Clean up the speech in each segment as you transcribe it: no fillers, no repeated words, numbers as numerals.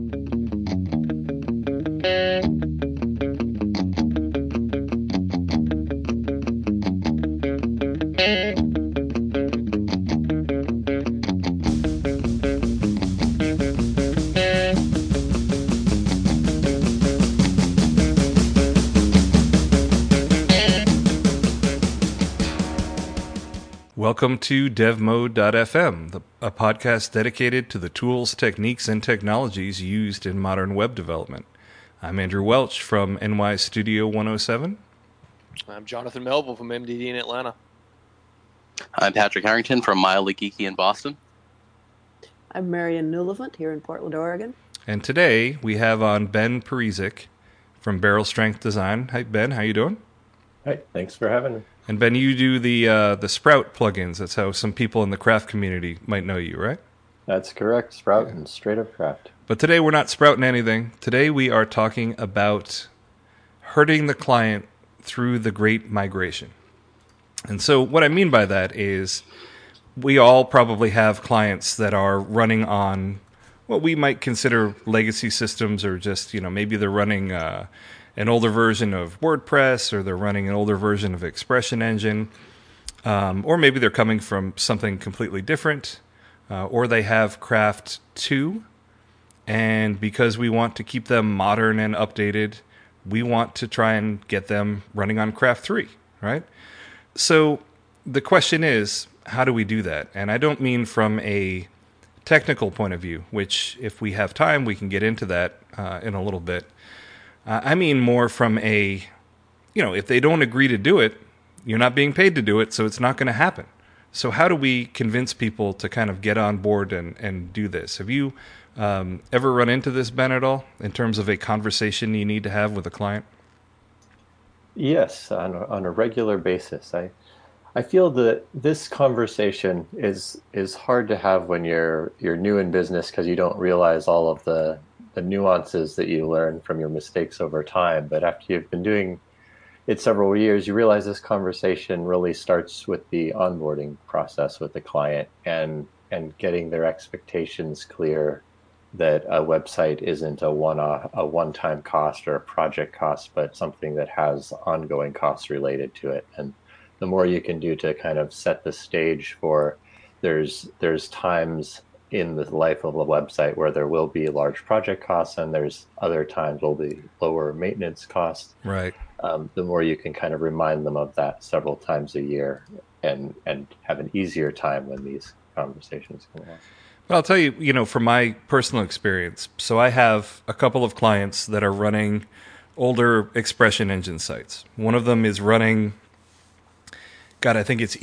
Welcome to DevMode.fm, a podcast dedicated to the tools, techniques, and technologies used in modern web development. I'm Andrew Welch from NY Studio 107. I'm Jonathan Melville from MDD in Atlanta. I'm Patrick Harrington from Mildly Geeky in Boston. I'm Marian Newlevant here in Portland, Oregon. And today we have on Ben Parizek from Barrel Strength Design. Hi, Ben. How you doing? Hi. Thanks for having me. And Ben, you do the Sprout plugins. That's how some people in the craft community might know you, right? That's correct. Sprout and Straight Up Craft. But today we're not sprouting anything. Today we are talking about hurting the client through the Great Migration. And so what I mean by that is we all probably have clients that are running on what we might consider legacy systems, or just, maybe they're running an older version of WordPress, or they're running an older version of Expression Engine, or maybe they're coming from something completely different, or they have Craft 2, and because we want to keep them modern and updated, we want to try and get them running on Craft 3, right? So the question is, how do we do that? And I don't mean from a technical point of view, which if we have time, we can get into that in a little bit. I mean more from a, if they don't agree to do it, you're not being paid to do it, so it's not going to happen. So how do we convince people to kind of get on board and do this? Have you ever run into this, Ben, at all, in terms of a conversation you need to have with a client? Yes, on a regular basis. I feel that this conversation is hard to have when you're new in business, because you don't realize all of the nuances that you learn from your mistakes over time. But after you've been doing it several years, you realize this conversation really starts with the onboarding process with the client and getting their expectations clear, that a website isn't a one-time cost or a project cost, but something that has ongoing costs related to it. And the more you can do to kind of set the stage for there's times in the life of a website where there will be large project costs, and there's other times will be lower maintenance costs. Right. The more you can kind of remind them of that several times a year, and have an easier time when these conversations come along. Well, I'll tell you, from my personal experience, so I have a couple of clients that are running older Expression Engine sites. One of them is running, I think it's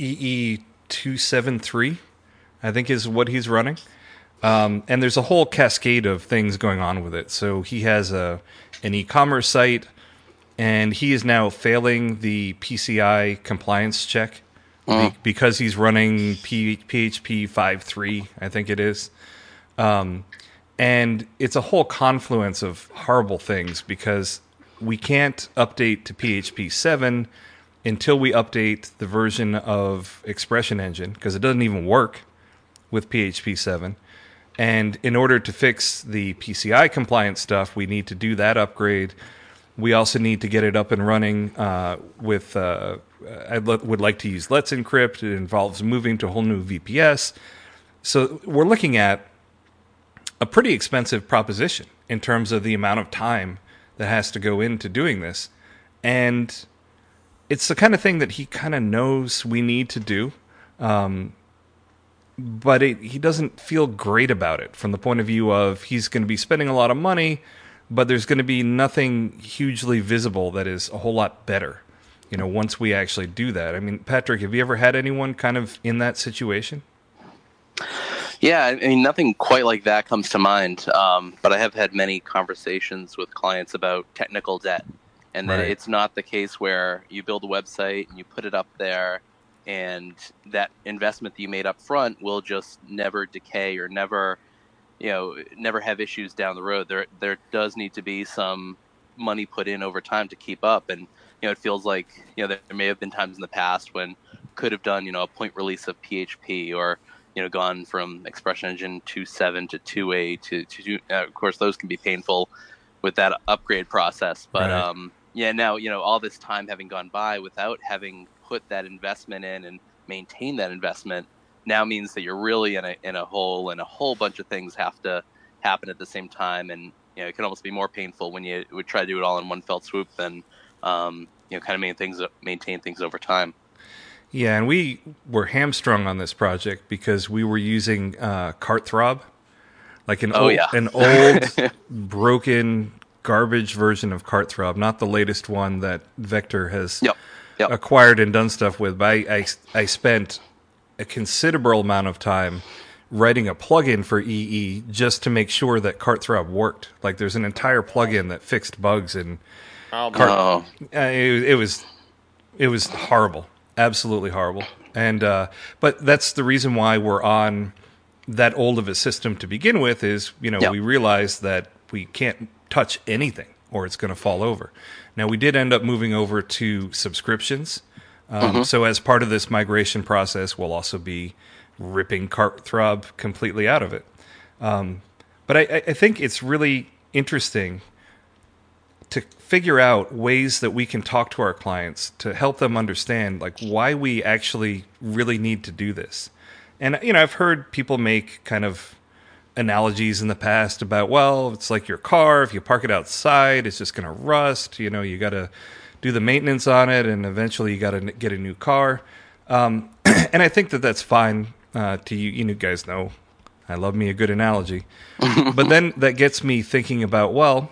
EE273, I think is what he's running. And there's a whole cascade of things going on with it. So he has an e-commerce site, and he is now failing the PCI compliance check because he's running PHP 5.3, I think it is. And it's a whole confluence of horrible things, because we can't update to PHP 7 until we update the version of Expression Engine, because it doesn't even work with PHP 7. And in order to fix the PCI compliance stuff, we need to do that upgrade. We also need to get it up and running with, I would like to use Let's Encrypt. It involves moving to a whole new VPS. So we're looking at a pretty expensive proposition in terms of the amount of time that has to go into doing this. And it's the kind of thing that he kind of knows we need to do. But he doesn't feel great about it from the point of view of he's going to be spending a lot of money, but there's going to be nothing hugely visible that is a whole lot better, once we actually do that. I mean, Patrick, have you ever had anyone kind of in that situation? Yeah, I mean, nothing quite like that comes to mind, but I have had many conversations with clients about technical debt, and that it's not the case where you build a website and you put it up there, and that investment that you made up front will just never decay or never have issues down the road. There does need to be some money put in over time to keep up. And, it feels like, there may have been times in the past when could have done, a point release of PHP, or, gone from Expression Engine 2.7 to 2.8 to of course, those can be painful with that upgrade process. But right. now, all this time having gone by without having put that investment in and maintained that investment now means that you're really in a hole, and a whole bunch of things have to happen at the same time. And, it can almost be more painful when you would try to do it all in one fell swoop than, kind of maintain things over time. Yeah, and we were hamstrung on this project because we were using CartThrob, like an old broken garbage version of CartThrob, not the latest one that Vector has acquired and done stuff with. But I spent a considerable amount of time writing a plugin for EE just to make sure that CartThrob worked. Like, there's an entire plugin that fixed bugs in it was horrible. Absolutely horrible. And but that's the reason why we're on that old of a system to begin with is, we realized that we can't touch anything or it's going to fall over. Now, we did end up moving over to subscriptions. So as part of this migration process, we'll also be ripping CartThrob completely out of it. But I think it's really interesting to figure out ways that we can talk to our clients to help them understand, like, why we actually really need to do this. And, I've heard people make kind of analogies in the past about, well, it's like your car. If you park it outside, it's just going to rust. You got to do the maintenance on it, and eventually you got to get a new car. And I think that that's fine to you. You guys know I love me a good analogy. But then that gets me thinking about, well,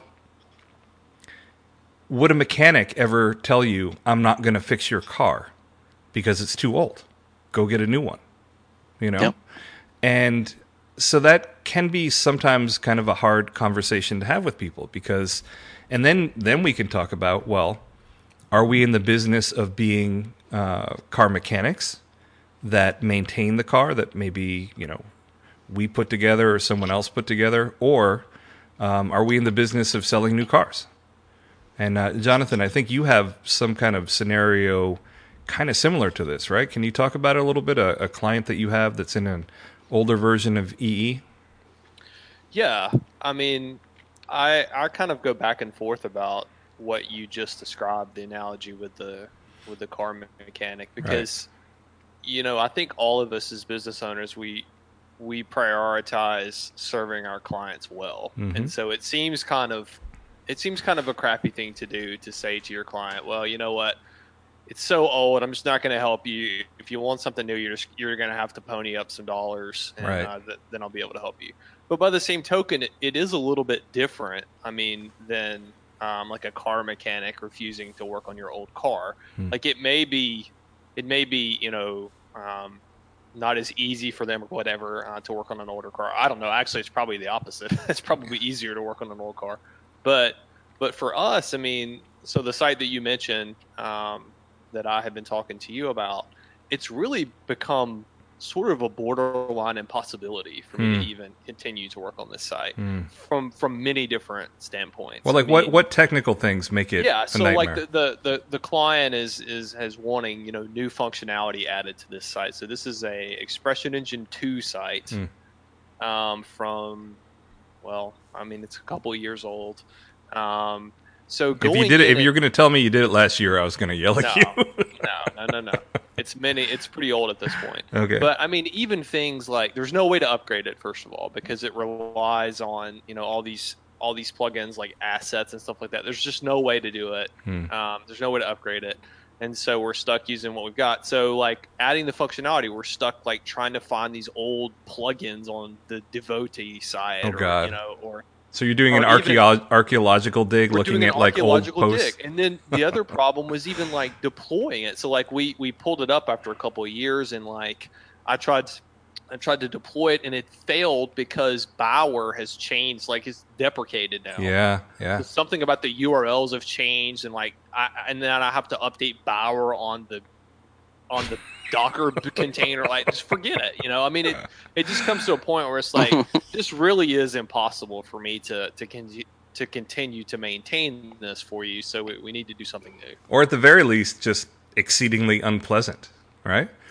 would a mechanic ever tell you, I'm not going to fix your car because it's too old? Go get a new one, Yep. And so that can be sometimes kind of a hard conversation to have with people because, and then we can talk about, well, are we in the business of being car mechanics that maintain the car that maybe, we put together or someone else put together, or are we in the business of selling new cars? And Jonathan, I think you have some kind of scenario kind of similar to this, right? Can you talk about it a little bit? A client that you have that's in an older version of EE? Yeah, I mean, I kind of go back and forth about what you just described, the analogy with the car mechanic, because I think all of us as business owners, we prioritize serving our clients well, and so it seems kind of a crappy thing to do, to say to your client, well, you know what, it's so old, I'm just not going to help you. If you want something new, you're going to have to pony up some dollars, and then I'll be able to help you. But by the same token, it is a little bit different, than like a car mechanic refusing to work on your old car. Like, it may be not as easy for them or whatever to work on an older car. I don't know. Actually, it's probably the opposite. It's probably easier to work on an old car. But for us, so the site that you mentioned that I have been talking to you about, it's really become sort of a borderline impossibility for me to even continue to work on this site from many different standpoints. Well, like what technical things make it a nightmare? Like the client is wanting new functionality added to this site. So this is a Expression Engine 2 site from, well, it's a couple of years old. So if you're going to tell me you did it last year, I was going to yell at you. No. It's pretty old at this point. Okay. But even things like, there's no way to upgrade it, first of all, because it relies on all these plugins like assets and stuff like that. There's just no way to do it. There's no way to upgrade it. And so we're stuck using what we've got. So, like, adding the functionality, we're stuck like trying to find these old plugins on the Devotee side. Oh, God. Or so you're doing an archaeological dig, looking at like old posts. And then the other problem was even like deploying it. So like we pulled it up after a couple of years, and like I tried to deploy it, and it failed because Bower has changed, like it's deprecated now. Yeah. So something about the URLs have changed, and like and then I have to update Bower on the Docker container. Like, just forget it. It just comes to a point where it's like, this really is impossible for me to continue to maintain this for you. So we need to do something new, or at the very least, just exceedingly unpleasant, right?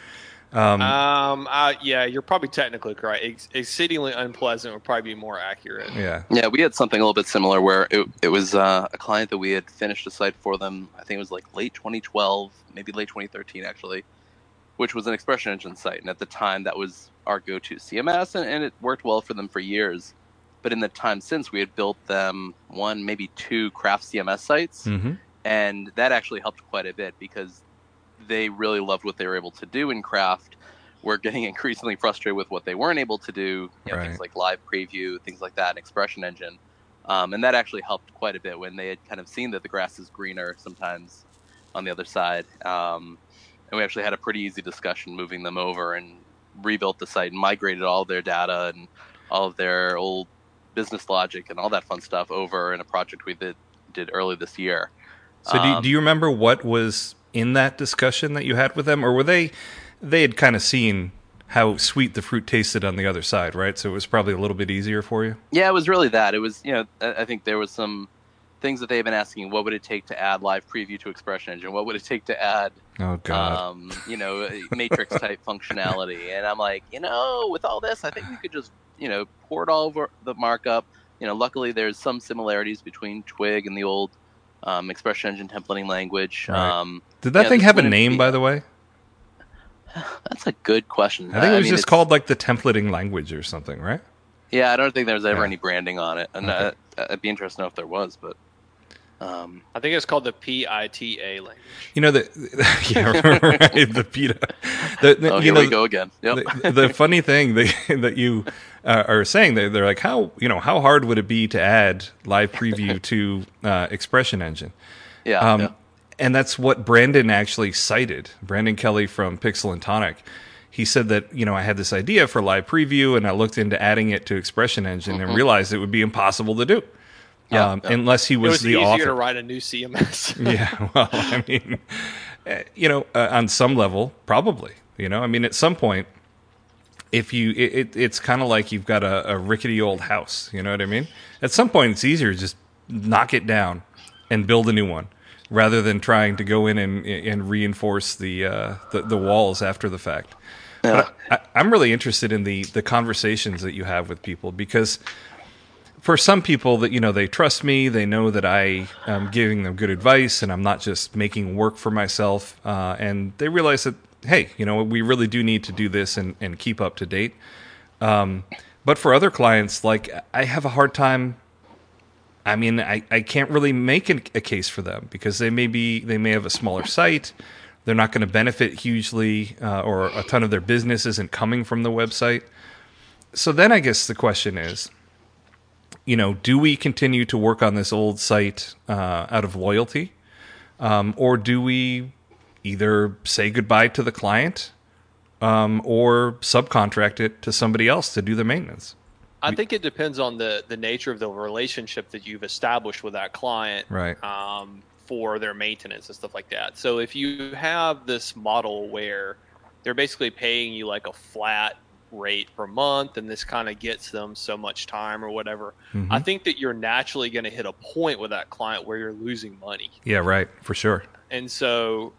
Yeah, you're probably technically correct. Exceedingly unpleasant would probably be more accurate. Yeah. Yeah, we had something a little bit similar where it was a client that we had finished a site for them. I think it was like late 2012, maybe late 2013 actually, which was an expression engine site. And at the time, that was our go-to CMS, and it worked well for them for years. But in the time since, we had built them one, maybe two craft CMS sites, and that actually helped quite a bit because they really loved what they were able to do in craft. We're getting increasingly frustrated with what they weren't able to do, things like live preview, things like that, and expression engine. And that actually helped quite a bit when they had kind of seen that the grass is greener sometimes on the other side. And we actually had a pretty easy discussion moving them over and rebuilt the site and migrated all of their data and all of their old business logic and all that fun stuff over in a project we did early this year. So do you remember what was in that discussion that you had with them, or were they had kind of seen how sweet the fruit tasted on the other side, right? So it was probably a little bit easier for you? Yeah, it was really that. It was, I think there was some things that they've been asking, what would it take to add live preview to Expression Engine? What would it take to add, matrix type functionality? And I'm like, with all this, I think we could just, pour it all over the markup. Luckily there's some similarities between Twig and the old Expression Engine templating language. Right. Did that thing have a name, by the way? That's a good question. I think it was just called like the templating language or something, right? Yeah, I don't think there was ever any branding on it. And I'd be interested to know if there was, but... I think it's called the PITA language. The PITA. Here we go again. Yep. The funny thing that you are saying, they're like, how hard would it be to add live preview to Expression Engine? Yeah. And that's what Brandon actually cited. Brandon Kelly from Pixel and Tonic. He said that, I had this idea for live preview and I looked into adding it to Expression Engine and realized it would be impossible to do. Unless he was the author. It was easier to write a new CMS. Yeah, well, I mean, on some level, probably. At some point, it's kind of like you've got a rickety old house. You know what I mean? At some point, it's easier to just knock it down and build a new one, rather than trying to go in and reinforce the walls after the fact. Yeah. I'm really interested in the conversations that you have with people, because for some people that, they trust me, they know that I am giving them good advice and I'm not just making work for myself. And they realize that, hey, we really do need to do this and keep up to date. But for other clients, like, I have a hard time. I can't really make a case for them because they may have a smaller site. They're not going to benefit hugely, or a ton of their business isn't coming from the website. So then I guess the question is, do we continue to work on this old site out of loyalty? Or do we either say goodbye to the client or subcontract it to somebody else to do the maintenance? I think it depends on the nature of the relationship that you've established with that client, right? For their maintenance and stuff like that. So if you have this model where they're basically paying you like a flat rate per month and this kind of gets them so much time or whatever, I think that you're naturally going to hit a point with that client where you're losing money. Yeah, right, for sure. And so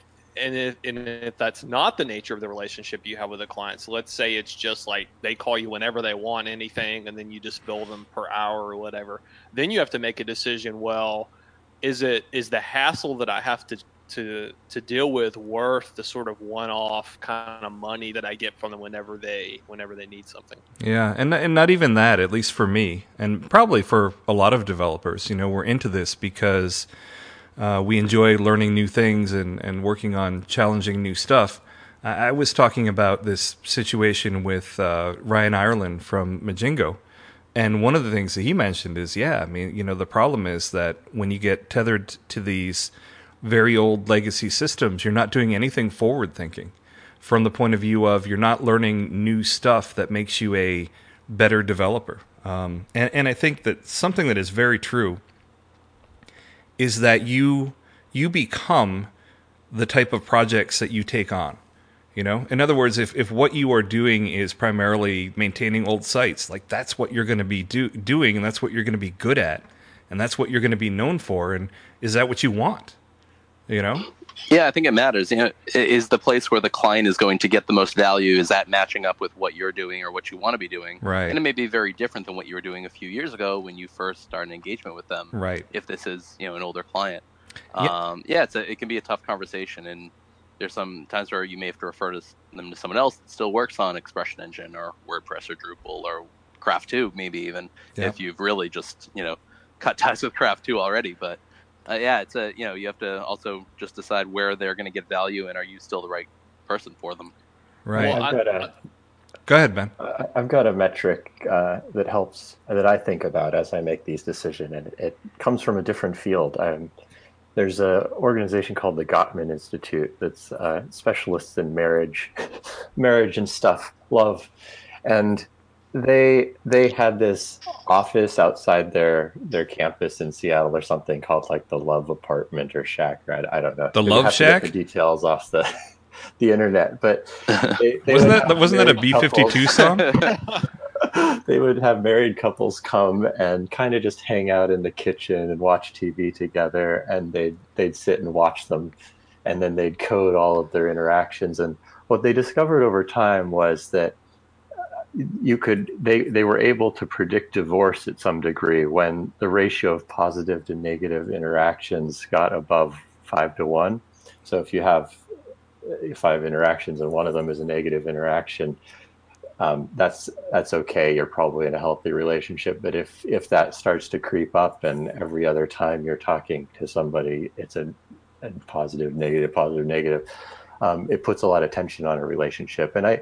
if that's not the nature of the relationship you have with a client, so let's say it's just like they call you whenever they want anything and then you just bill them per hour or whatever, then you have to make a decision. Well, is the hassle that I have to deal with worth the sort of one-off kind of money that I get from them whenever they need something? Yeah, and not even that, at least for me, and probably for a lot of developers. We're into this because we enjoy learning new things and working on challenging new stuff. I was talking about this situation with Ryan Ireland from Majingo, and one of the things that he mentioned is, the problem is that when you get tethered to these very old legacy systems, you're not doing anything forward thinking from the point of view of you're not learning new stuff that makes you a better developer. And I think that something that is very true is that you become the type of projects that you take on. In other words, if what you are doing is primarily maintaining old sites, like that's what you're going to be doing, and that's what you're going to be good at, and that's what you're going to be known for, and is that what you want? Yeah, I think it matters. Is the place where the client is going to get the most value, is that matching up with what you're doing or what you want to be doing? Right. And it may be very different than what you were doing a few years ago when you first started an engagement with them. Right. If this is, an older client. Yeah. It can be a tough conversation, and there's some times where you may have to refer them to someone else that still works on Expression Engine or WordPress or Drupal or Craft 2, maybe even, if you've really just, cut ties with Craft 2 already. But it's you have to also just decide where they're going to get value, and are you still the right person for them? Right. Well, Go ahead, Ben. I've got a metric that helps, that I think about as I make these decisions, and it comes from a different field. There's an organization called the Gottman Institute that's specialists in marriage and stuff, love, and they had this office outside their campus in Seattle or something called like the Love Apartment or Shack, or I don't know. The Love Shack? The details off the internet, but wasn't that a B-52 song? They would have married couples come and kind of just hang out in the kitchen and watch TV together, and they'd sit and watch them, and then they'd code all of their interactions. And what they discovered over time was that they were able to predict divorce at some degree when the ratio of positive to negative interactions got above 5-1. So if you have 5 interactions and one of them is a negative interaction, that's okay. You're probably in a healthy relationship. But if that starts to creep up, and every other time you're talking to somebody, it's a positive, negative, it puts a lot of tension on a relationship. And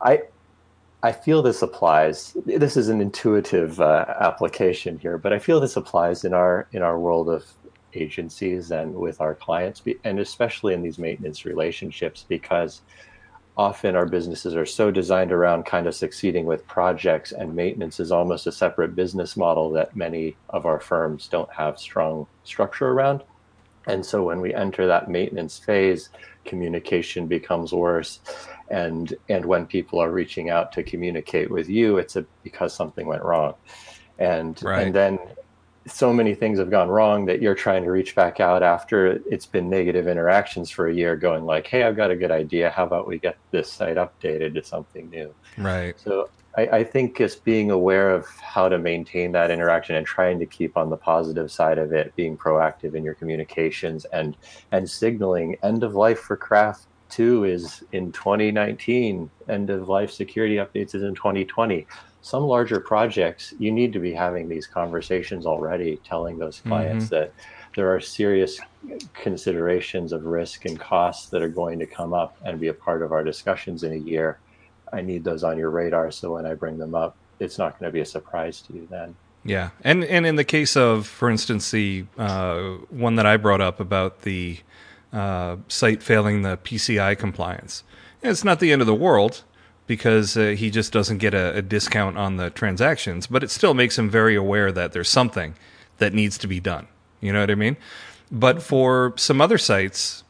I feel this applies. This is an intuitive application here, but I feel this applies in our world of agencies and with our clients, and especially in these maintenance relationships, because often our businesses are so designed around kind of succeeding with projects, and maintenance is almost a separate business model that many of our firms don't have strong structure around. And so when we enter that maintenance phase, communication becomes worse. And when people are reaching out to communicate with you, it's because something went wrong. And then so many things have gone wrong that you're trying to reach back out after it's been negative interactions for a year, going like, hey, I've got a good idea. How about we get this site updated to something new? Right. So I think just being aware of how to maintain that interaction and trying to keep on the positive side of it, being proactive in your communications, and signaling end of life for Craft 2 is in 2019, end of life security updates is in 2020. Some larger projects, you need to be having these conversations already, telling those clients that there are serious considerations of risk and costs that are going to come up and be a part of our discussions in a year. I need those on your radar, so when I bring them up, it's not going to be a surprise to you then. Yeah, and in the case of, for instance, the one that I brought up about the site failing the PCI compliance, it's not the end of the world, because he just doesn't get a discount on the transactions, but it still makes him very aware that there's something that needs to be done. You know what I mean? But for some other sites,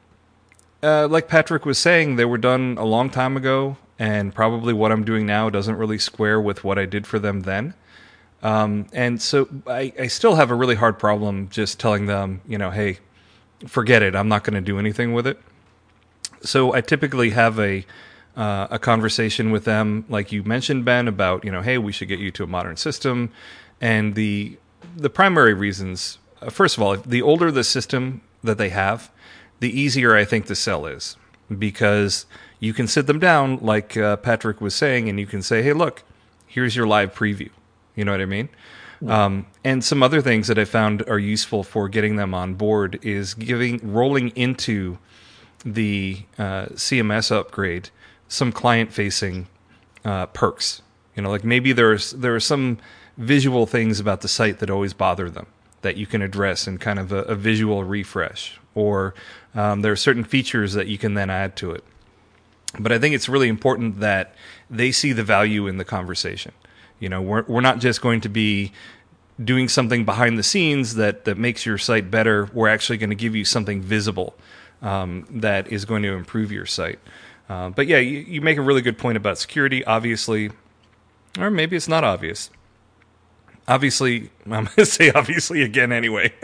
like Patrick was saying, they were done a long time ago, and probably what I'm doing now doesn't really square with what I did for them then. And so I still have a really hard problem just telling them, hey, forget it, I'm not going to do anything with it. So I typically have a conversation with them, like you mentioned, Ben, about, hey, we should get you to a modern system. And the primary reasons, first of all, the older the system that they have, the easier I think the sell is, because you can sit them down, like Patrick was saying, and you can say, hey, look, here's your live preview. You know what I mean? Yeah. And some other things that I found are useful for getting them on board is rolling into the CMS upgrade some client-facing perks. Like maybe there are some visual things about the site that always bother them that you can address in kind of a visual refresh, or there are certain features that you can then add to it. But I think it's really important that they see the value in the conversation. We're not just going to be doing something behind the scenes that makes your site better. We're actually going to give you something visible that is going to improve your site. But yeah, you make a really good point about security, obviously, or maybe it's not obvious. Obviously, I'm going to say obviously again anyway.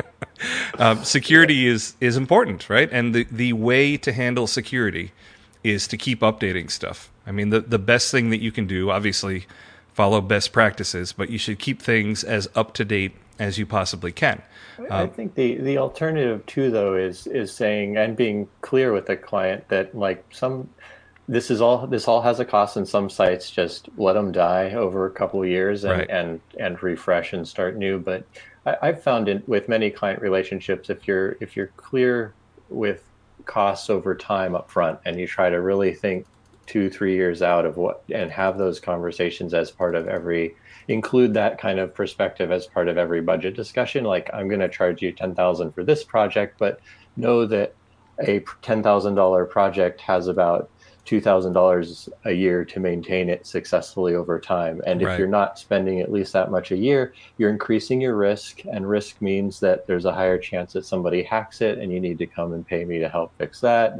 Security is important, right? And the way to handle security is to keep updating stuff. I mean, the best thing that you can do, obviously, follow best practices, but you should keep things as up to date as you possibly can. I think the alternative too, though, is saying and being clear with the client that like this all has a cost, and some sites just let them die over a couple of years and refresh and start new. But I've found with many client relationships, if you're clear with costs over time up front, and you try to really think 2-3 years out of what, and have those conversations as part of include that kind of perspective as part of every budget discussion. Like, I'm going to charge you $10,000 for this project, but know that a $10,000 project has about $2,000 a year to maintain it successfully over time. And if you're not spending at least that much a year, you're increasing your risk, and risk means that there's a higher chance that somebody hacks it and you need to come and pay me to help fix that.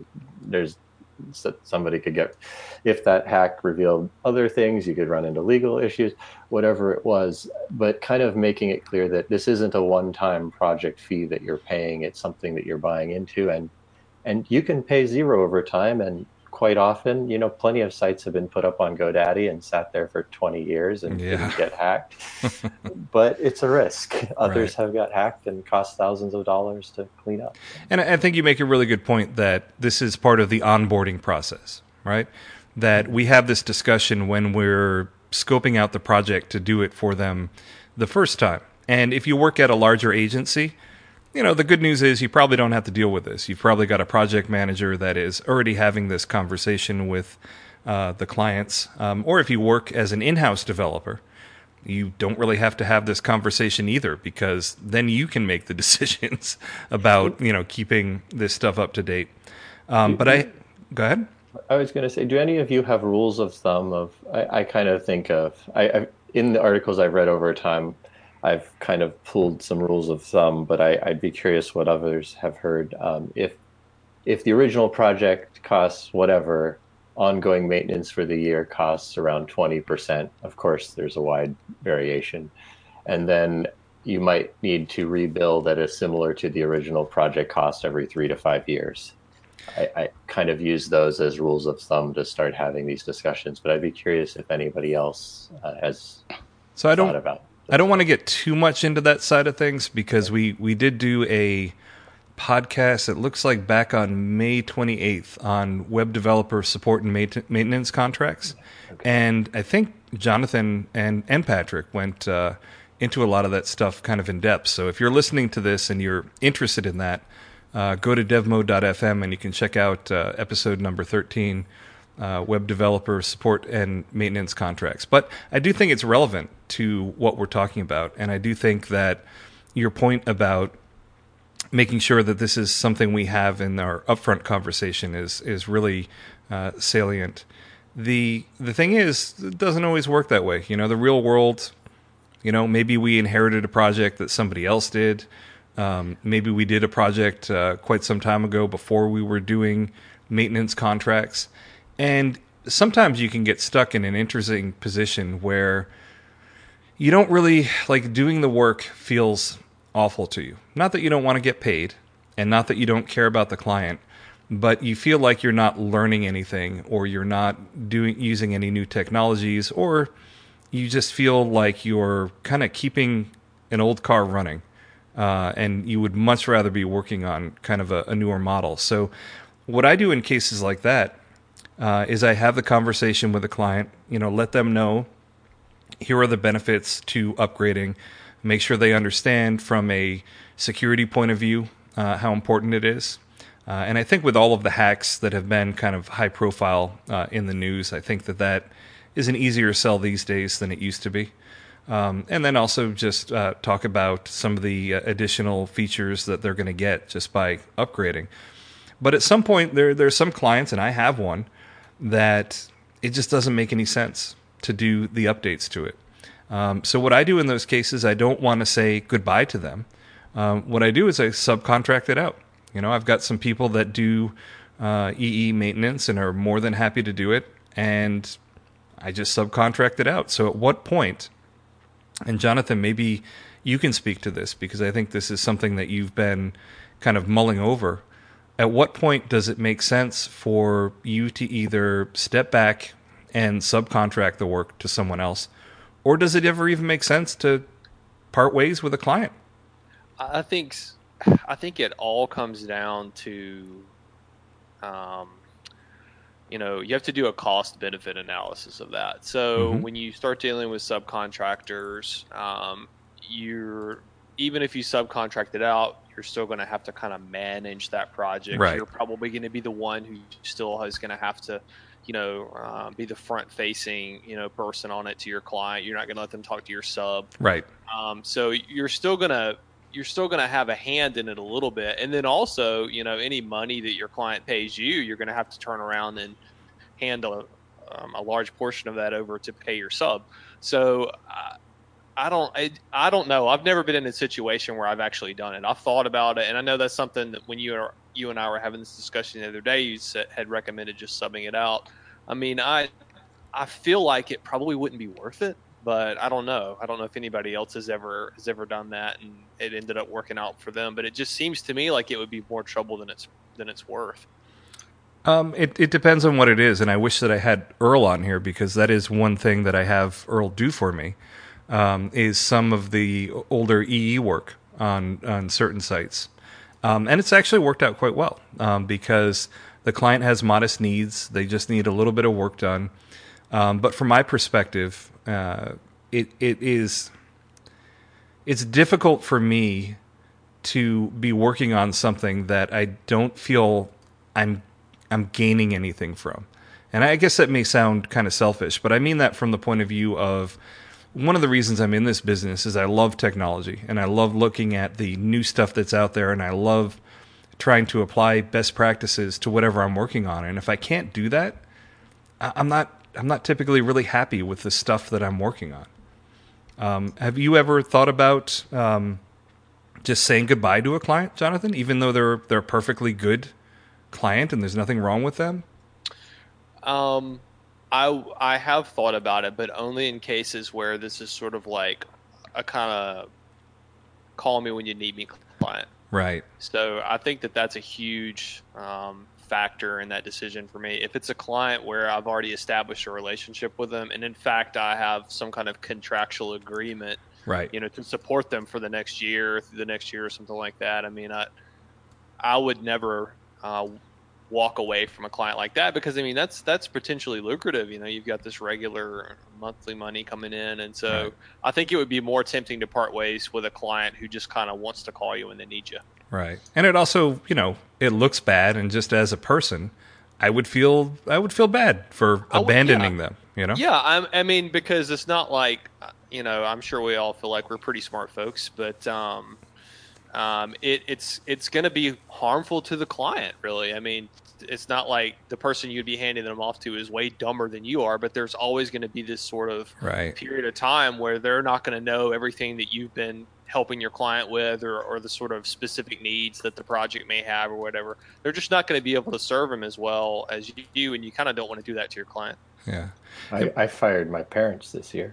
Somebody could get, if that hack revealed other things, you could run into legal issues, whatever it was. But kind of making it clear that this isn't a one-time project fee that you're paying. It's something that you're buying into, and you can pay zero over time. And quite often, plenty of sites have been put up on GoDaddy and sat there for 20 years and didn't get hacked. But it's a risk. Others have got hacked and cost thousands of dollars to clean up. And I think you make a really good point that this is part of the onboarding process, right? That we have this discussion when we're scoping out the project to do it for them the first time. And if you work at a larger agency, the good news is you probably don't have to deal with this. You've probably got a project manager that is already having this conversation with the clients. Or if you work as an in-house developer, you don't really have to have this conversation either, because then you can make the decisions about, keeping this stuff up to date. Go ahead. I was going to say, do any of you have rules of thumb I kind of think of, in the articles I've read over time, I've kind of pulled some rules of thumb, but I'd be curious what others have heard. If the original project costs whatever, ongoing maintenance for the year costs around 20%. Of course, there's a wide variation. And then you might need to rebuild at a similar to the original project cost every 3 to 5 years. I kind of use those as rules of thumb to start having these discussions, but I'd be curious if anybody else has thought about. I don't want to get too much into that side of things, because we did do a podcast, it looks like back on May 28th, on web developer support and maintenance contracts. Okay. And I think Jonathan and Patrick went into a lot of that stuff kind of in depth. So if you're listening to this and you're interested in that, go to devmode.fm and you can check out episode number 13, web developer support and maintenance contracts. But I do think it's relevant to what we're talking about, and I do think that your point about making sure that this is something we have in our upfront conversation is really salient. The thing is, it doesn't always work that way. The real world, maybe we inherited a project that somebody else did. Maybe we did a project quite some time ago before we were doing maintenance contracts. And sometimes you can get stuck in an interesting position where you don't really, like, doing the work feels awful to you. Not that you don't want to get paid, and not that you don't care about the client, but you feel like you're not learning anything, or you're not using any new technologies, or you just feel like you're kind of keeping an old car running, and you would much rather be working on kind of a newer model. So what I do in cases like that is I have the conversation with the client, let them know, here are the benefits to upgrading, make sure they understand from a security point of view how important it is. And I think with all of the hacks that have been kind of high profile in the news, I think that is an easier sell these days than it used to be. And then also just talk about some of the additional features that they're going to get just by upgrading. But at some point, there's some clients, and I have one, that it just doesn't make any sense to do the updates to it. So what I do in those cases, I don't want to say goodbye to them. What I do is I subcontract it out. I've got some people that do EE maintenance and are more than happy to do it, and I just subcontract it out. So at what point, and Jonathan, maybe you can speak to this because I think this is something that you've been kind of mulling over. At what point does it make sense for you to either step back and subcontract the work to someone else, or does it ever even make sense to part ways with a client? I think it all comes down to, you have to do a cost benefit analysis of that. So when you start dealing with subcontractors, even if you subcontract it out, you're still going to have to kind of manage that project. Right. You're probably going to be the one who still is going to have to, be the front facing, person on it to your client. You're not going to let them talk to your sub. Right. So you're still going to have a hand in it a little bit. And then also, any money that your client pays you, you're going to have to turn around and hand a large portion of that over to pay your sub. So I don't know. I've never been in a situation where I've actually done it. I've thought about it, and I know that's something that when you and I were having this discussion the other day, you had recommended just subbing it out. I mean, I feel like it probably wouldn't be worth it, but I don't know. I don't know if anybody else has ever done that and it ended up working out for them. But it just seems to me like it would be more trouble than it's worth. It depends on what it is, and I wish that I had Earl on here because that is one thing that I have Earl do for me. Is some of the older EE work on certain sites. And it's actually worked out quite well because the client has modest needs. They just need a little bit of work done. But from my perspective, it's difficult for me to be working on something that I don't feel I'm gaining anything from. And I guess that may sound kind of selfish, but I mean that from the point of view of one of the reasons I'm in this business is I love technology and I love looking at the new stuff that's out there and I love trying to apply best practices to whatever I'm working on. And if I can't do that, I'm not typically really happy with the stuff that I'm working on. Have you ever thought about just saying goodbye to a client, Jonathan, even though they're a perfectly good client and there's nothing wrong with them? I have thought about it, but only in cases where this is sort of like a kind of call me when you need me client. Right. So I think that's a huge factor in that decision for me. If it's a client where I've already established a relationship with them, and in fact I have some kind of contractual agreement, right, to support them for the next year or something like that. I mean, I would never walk away from a client like that because I mean that's potentially lucrative. You've got this regular monthly money coming in, and so right. I think it would be more tempting to part ways with a client who just kind of wants to call you when they need you. Right, and it also it looks bad, and just as a person, I would feel bad for abandoning them. Yeah, I mean because it's not like I'm sure we all feel like we're pretty smart folks, but it's going to be harmful to the client, really. I mean, it's not like the person you'd be handing them off to is way dumber than you are, but there's always going to be this sort of period of time where they're not going to know everything that you've been helping your client with or the sort of specific needs that the project may have or whatever. They're just not going to be able to serve them as well as you, and you kind of don't want to do that to your client. Yeah. I fired my parents this year.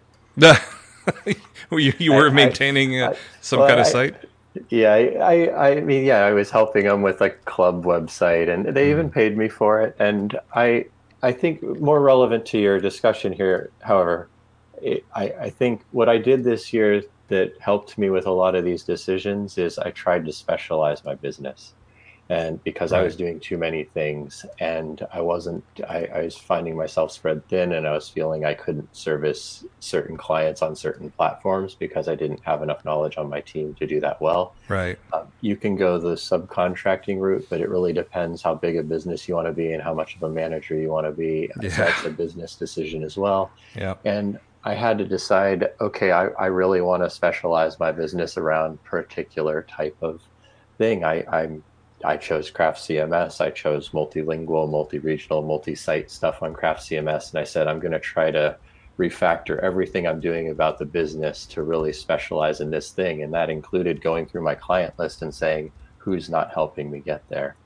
you were maintaining some kind of site? Yeah, I mean, I was helping them with a club website, and they even paid me for it. And I think more relevant to your discussion here, however, I think what I did this year that helped me with a lot of these decisions is I tried to specialize my business. And because I was doing too many things and I was finding myself spread thin, and I was feeling I couldn't service certain clients on certain platforms because I didn't have enough knowledge on my team to do that well. Right. You can go the subcontracting route, but it really depends how big a business you want to be and how much of a manager you want to be. Yeah. So that's a business decision as well. Yeah. And I had to decide, okay, I really want to specialize my business around particular type of thing. I chose Craft CMS. I chose multilingual, multi-regional, multi-site stuff on Craft CMS. And I said, I'm going to try to refactor everything I'm doing about the business to really specialize in this thing. And that included going through my client list and saying, who's not helping me get there?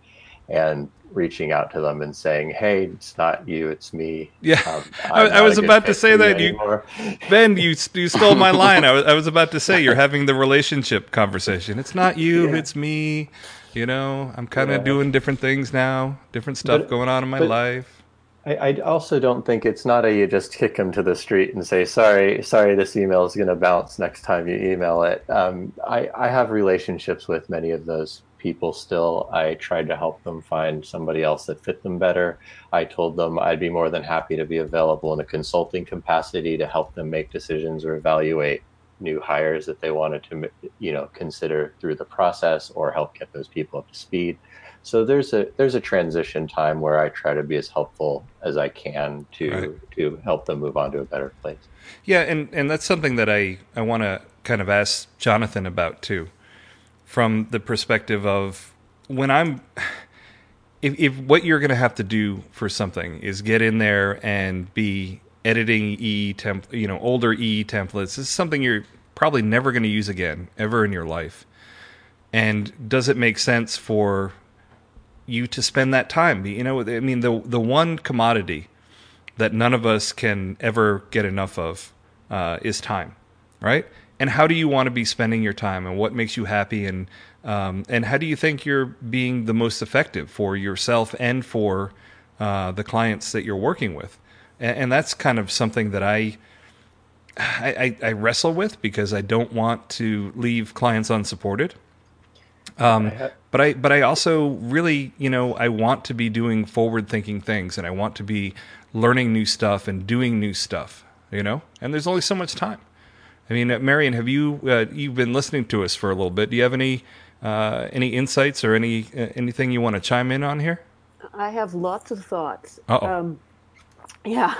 and reaching out to them and saying, "Hey, it's not you, it's me." Yeah, I'm I not was a good about to fit say for you that. anymore. Ben, you stole my line. I was about to say you're having the relationship conversation. It's not you, Yeah. it's me. I'm kind of Yeah. doing different things now, different stuff going on in my But life. I also don't think it's not a you just kick them to the street and say, sorry, this email is going to bounce next time you email it. I have relationships with many of those people still. I tried to help them find somebody else that fit them better. I told them I'd be more than happy to be available in a consulting capacity to help them make decisions or evaluate new hires that they wanted to, consider through the process or help get those people up to speed. So there's a transition time where I try to be as helpful as I can Right. to help them move on to a better place. Yeah, and that's something that I want to kind of ask Jonathan about too, from the perspective of when I'm if what you're going to have to do for something is get in there and be editing older EE templates, this is something you're probably never going to use again ever in your life. And does it make sense for you to spend that time? I mean, the one commodity that none of us can ever get enough of is time, right? And how do you want to be spending your time, and what makes you happy, and how do you think you're being the most effective for yourself and for the clients that you're working with? And that's kind of something that I wrestle with, because I don't want to leave clients unsupported. But I also really, I want to be doing forward-thinking things, and I want to be learning new stuff and doing new stuff, and there's only so much time. I mean, Marion, have you've been listening to us for a little bit? Do you have any insights or anything you want to chime in on here? I have lots of thoughts. Uh-oh. Yeah.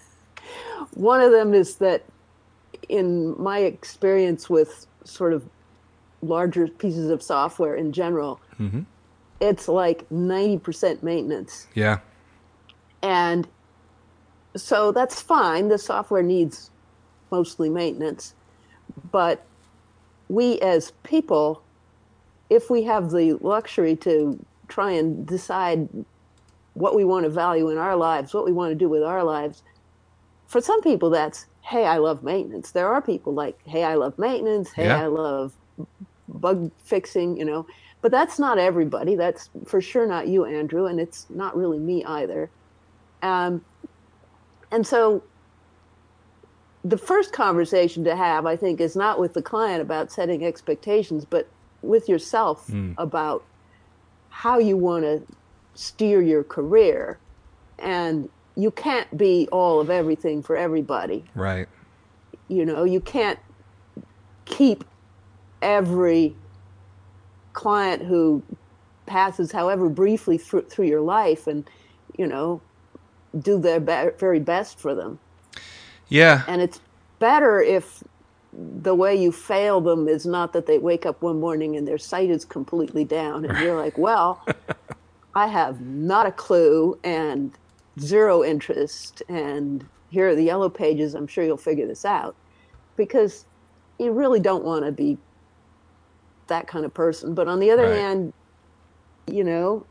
One of them is that in my experience with sort of larger pieces of software in general, it's like 90% maintenance. Yeah. And so that's fine. The software needs mostly maintenance. But we as people, if we have the luxury to try and decide what we want to value in our lives, what we want to do with our lives, for some people that's, hey, I love maintenance. There are people like, hey, I love maintenance. Hey, Yeah. I love bug fixing, but that's not everybody. That's for sure not you, Andrew, and it's not really me either. And so the first conversation to have, I think, is not with the client about setting expectations, but with yourself about how you want to steer your career. And you can't be all of everything for everybody. Right. You can't keep every client who passes, however briefly, through your life and, do their very best for them. Yeah. And it's better if the way you fail them is not that they wake up one morning and their sight is completely down and you're like, well, I have not a clue and zero interest, and here are the yellow pages, I'm sure you'll figure this out. Because you really don't want to be that kind of person. But on the other Right. hand, you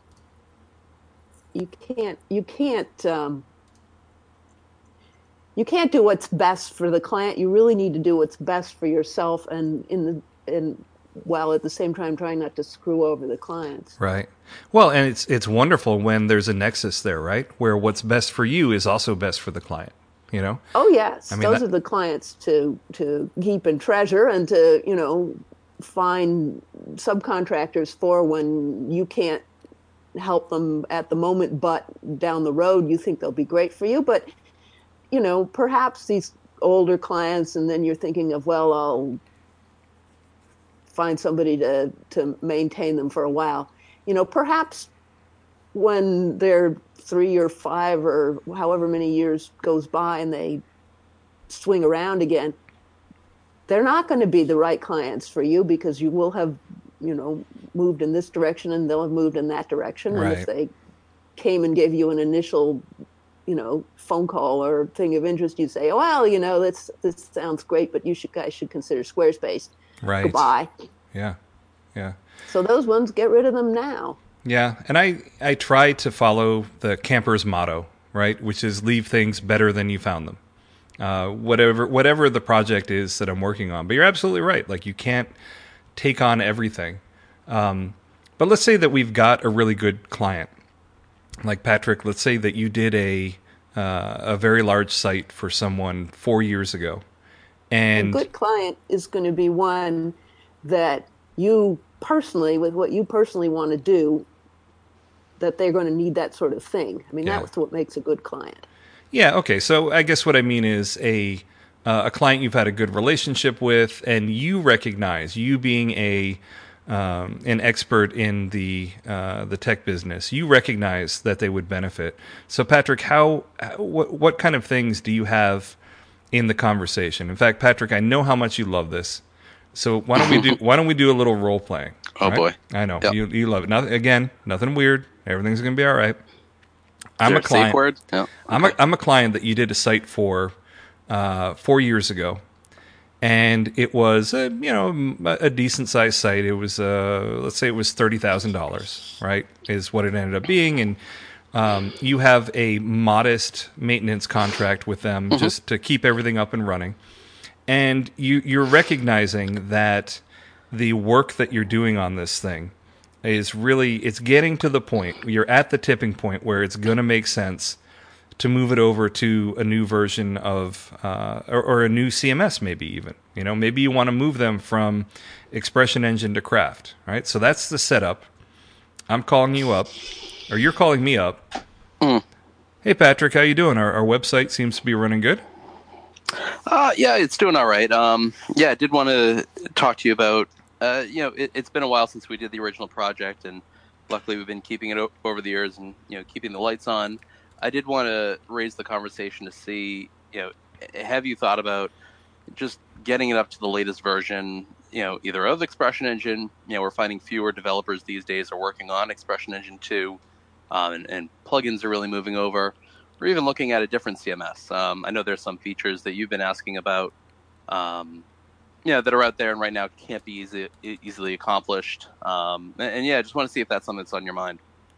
can't do what's best for the client. You really need to do what's best for yourself, and while at the same time trying not to screw over the clients. Right. Well, and it's wonderful when there's a nexus there, right? Where what's best for you is also best for the client, Oh yes, I mean, those are the clients to keep and treasure, and to find subcontractors for when you can't help them at the moment, but down the road you think they'll be great for you. But perhaps these older clients, and then you're thinking of, well, I'll find somebody to maintain them for a while. Perhaps when they're 3 or 5 or however many years goes by and they swing around again, they're not going to be the right clients for you, because you will have, moved in this direction and they'll have moved in that direction. Right. And if they came and gave you an initial, phone call or thing of interest, you say, oh, well, this sounds great, but you guys should consider Squarespace. Right. Goodbye. Yeah. Yeah. So those ones, get rid of them now. Yeah, and I try to follow the camper's motto, right, which is leave things better than you found them. Whatever the project is that I'm working on. But you're absolutely right. Like, you can't take on everything. But let's say that we've got a really good client. Like, Patrick, let's say that you did a very large site for someone 4 years ago. And a good client is going to be one that you personally, with what you personally want to do, that they're going to need that sort of thing. I mean, that's what makes a good client. Yeah, okay. So I guess what I mean is a client you've had a good relationship with, and you recognize, you being an expert in the tech business, you recognize that they would benefit. So, Patrick, what kind of things do you have in the conversation? In fact, Patrick, I know how much you love this. So why don't we do a little role playing? Oh, right? Boy, I know. Yep. You love it. Nothing weird. Everything's gonna be all right. I'm a client. Safe word? No. Okay. I'm a client that you did a site for 4 years ago, and it was a decent sized site. It was let's say it was $30,000, right? Is what it ended up being, and you have a modest maintenance contract with them just to keep everything up and running. And you're recognizing that the work that you're doing on this thing is really, it's getting to the point, you're at the tipping point where it's going to make sense to move it over to a new version of, or a new CMS maybe even. Maybe you want to move them from Expression Engine to Craft, right? So that's the setup. I'm calling you up, or you're calling me up. Hey, Patrick, how you doing? Our website seems to be running good. Yeah, it's doing all right. I did want to talk to you about, it's been a while since we did the original project, and luckily we've been keeping it over the years and, keeping the lights on. I did want to raise the conversation to see, have you thought about just getting it up to the latest version, either of Expression Engine? We're finding fewer developers these days are working on Expression Engine 2, and plugins are really moving over. Or even looking at a different CMS. I know there's some features that you've been asking about, that are out there and right now can't be easily accomplished. I just want to see if that's something that's on your mind.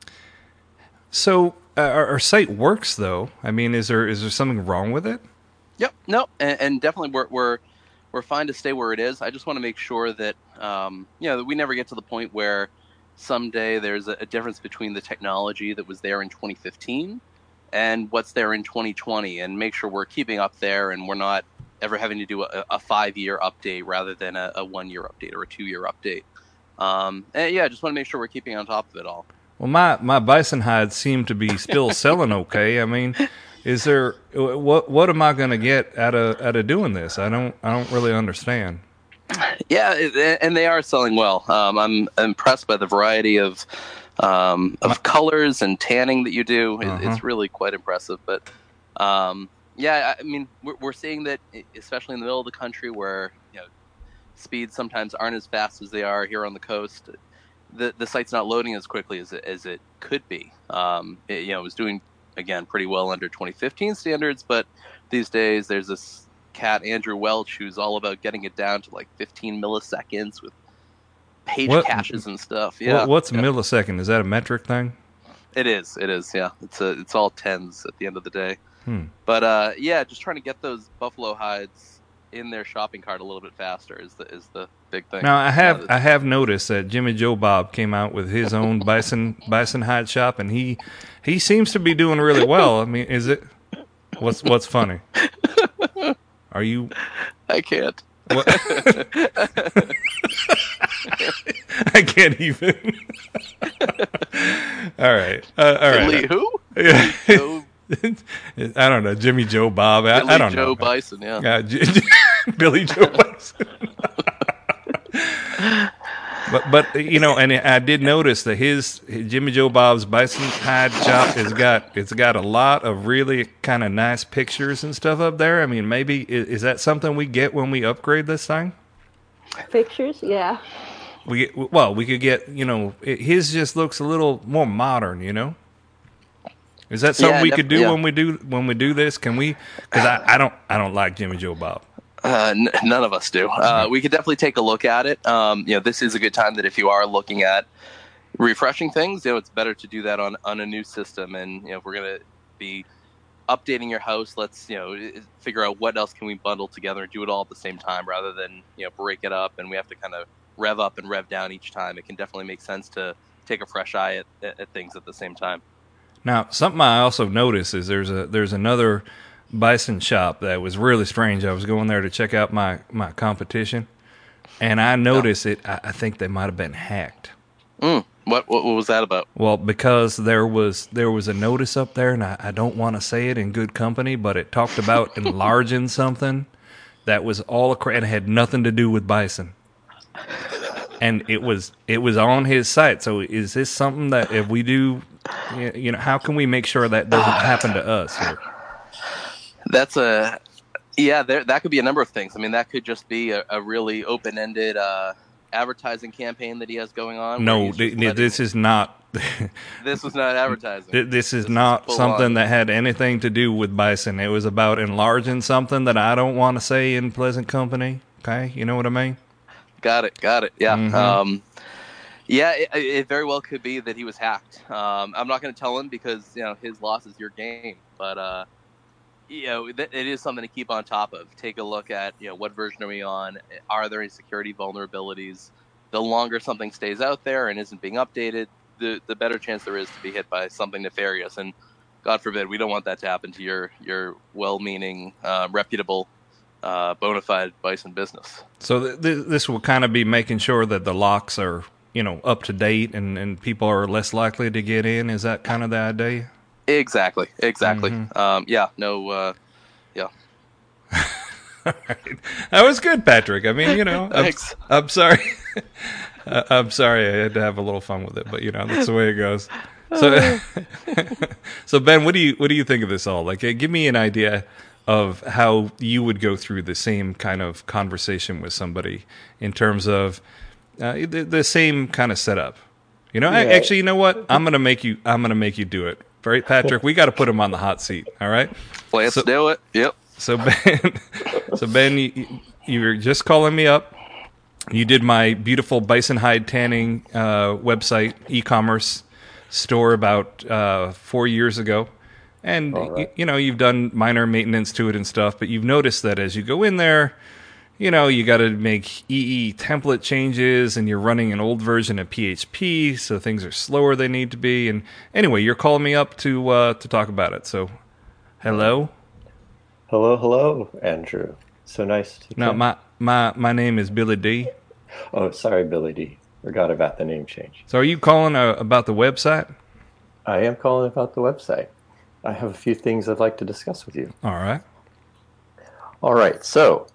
So our site works, though. I mean, is there something wrong with it? Yep. No, and definitely we're fine to stay where it is. I just want to make sure that that we never get to the point where someday there's a difference between the technology that was there in 2015 and what's there in 2020, and make sure we're keeping up there and we're not ever having to do a 5-year update rather than a 1-year update or a 2-year update. I just want to make sure we're keeping on top of it all. Well, my bison hides seem to be still selling okay. I mean, is there what am I going to get out of doing this? I don't really understand. Yeah, and they are selling well. I'm impressed by the variety of colors and tanning that you do. It's really quite impressive. But I mean, we're seeing that, especially in the middle of the country, where speeds sometimes aren't as fast as they are here on the coast. The site's not loading as quickly as it could be. It was doing, again, pretty well under 2015 standards, but these days there's this cat, Andrew Welch, who's all about getting it down to like 15 milliseconds with page caches and stuff. Yeah. What's a millisecond? Is that a metric thing? It is. Yeah. It's all tens at the end of the day. But just trying to get those buffalo hides in their shopping cart a little bit faster is the big thing. Now I have noticed that Jimmy Joe Bob came out with his own bison hide shop, and he seems to be doing really well. I mean, is it? What's funny? Are you? I can't. What? I can't even. All right. Billy who? Yeah. I don't know. Jimmy Joe Bob. I don't know. Joe Bison. Yeah. Billy Joe Bison. But and I did notice that his Jimmy Joe Bob's bison hide shop it's got a lot of really kind of nice pictures and stuff up there. I mean, maybe is that something we get when we upgrade this thing? Pictures, yeah. We could get his just looks a little more modern. Is that something we could do when we do this? Can we? Because I don't like Jimmy Joe Bob. None of us do. We could definitely take a look at it. This is a good time that if you are looking at, refreshing things, it's better to do that on a new system. And if we're going to be updating your house, let's figure out what else can we bundle together and do it all at the same time, rather than break it up and we have to kind of rev up and rev down each time. It can definitely make sense to take a fresh eye at things at the same time. Now, something I also noticed is there's another Bison shop that was really strange. I was going there to check out my competition, and I noticed it. I think they might have been hacked. What was that about? Well, because there was a notice up there, and I don't want to say it in good company, but it talked about enlarging something that was all and it had nothing to do with Bison. And it was on his site. So is this something that if we do, how can we make sure that doesn't happen to us here? That's that could be a number of things. I mean, that could just be a really open-ended advertising campaign that he has going on. No, this is not. This was not advertising. This is not something that had anything to do with Bison. It was about enlarging something that I don't want to say in pleasant company. Okay, you know what I mean? Got it. Yeah. Mm-hmm. It very well could be that he was hacked. I'm not going to tell him because his loss is your game, but it is something to keep on top of. Take a look at what version are we on? Are there any security vulnerabilities? The longer something stays out there and isn't being updated, the better chance there is to be hit by something nefarious. And God forbid, we don't want that to happen to your well-meaning, reputable, bona fide Bison business. So this will kind of be making sure that the locks are up to date and people are less likely to get in. Is that kind of the idea? Exactly. Mm-hmm. Yeah. All right. That was good, Patrick. I mean, Thanks. I'm sorry. I'm sorry. I had to have a little fun with it, but that's the way it goes. So, so Ben, what do you think of this all? Like, give me an idea of how you would go through the same kind of conversation with somebody in terms of the same kind of setup. Actually, you know what? I'm gonna make you do it. Right, Patrick? We got to put him on the hot seat. All right. Let's do it. Yep. So Ben, you were just calling me up. You did my beautiful bison hide tanning website e-commerce store about 4 years ago, and right. You've done minor maintenance to it and stuff. But you've noticed that as you go in there, you got to make EE template changes, and you're running an old version of PHP, so things are slower than they need to be. And anyway, you're calling me up to talk about it. So, hello. Hello, Andrew. So nice to No, my name is Billy D. Oh, sorry, Billy D. Forgot about the name change. So are you calling about the website? I am calling about the website. I have a few things I'd like to discuss with you. All right. So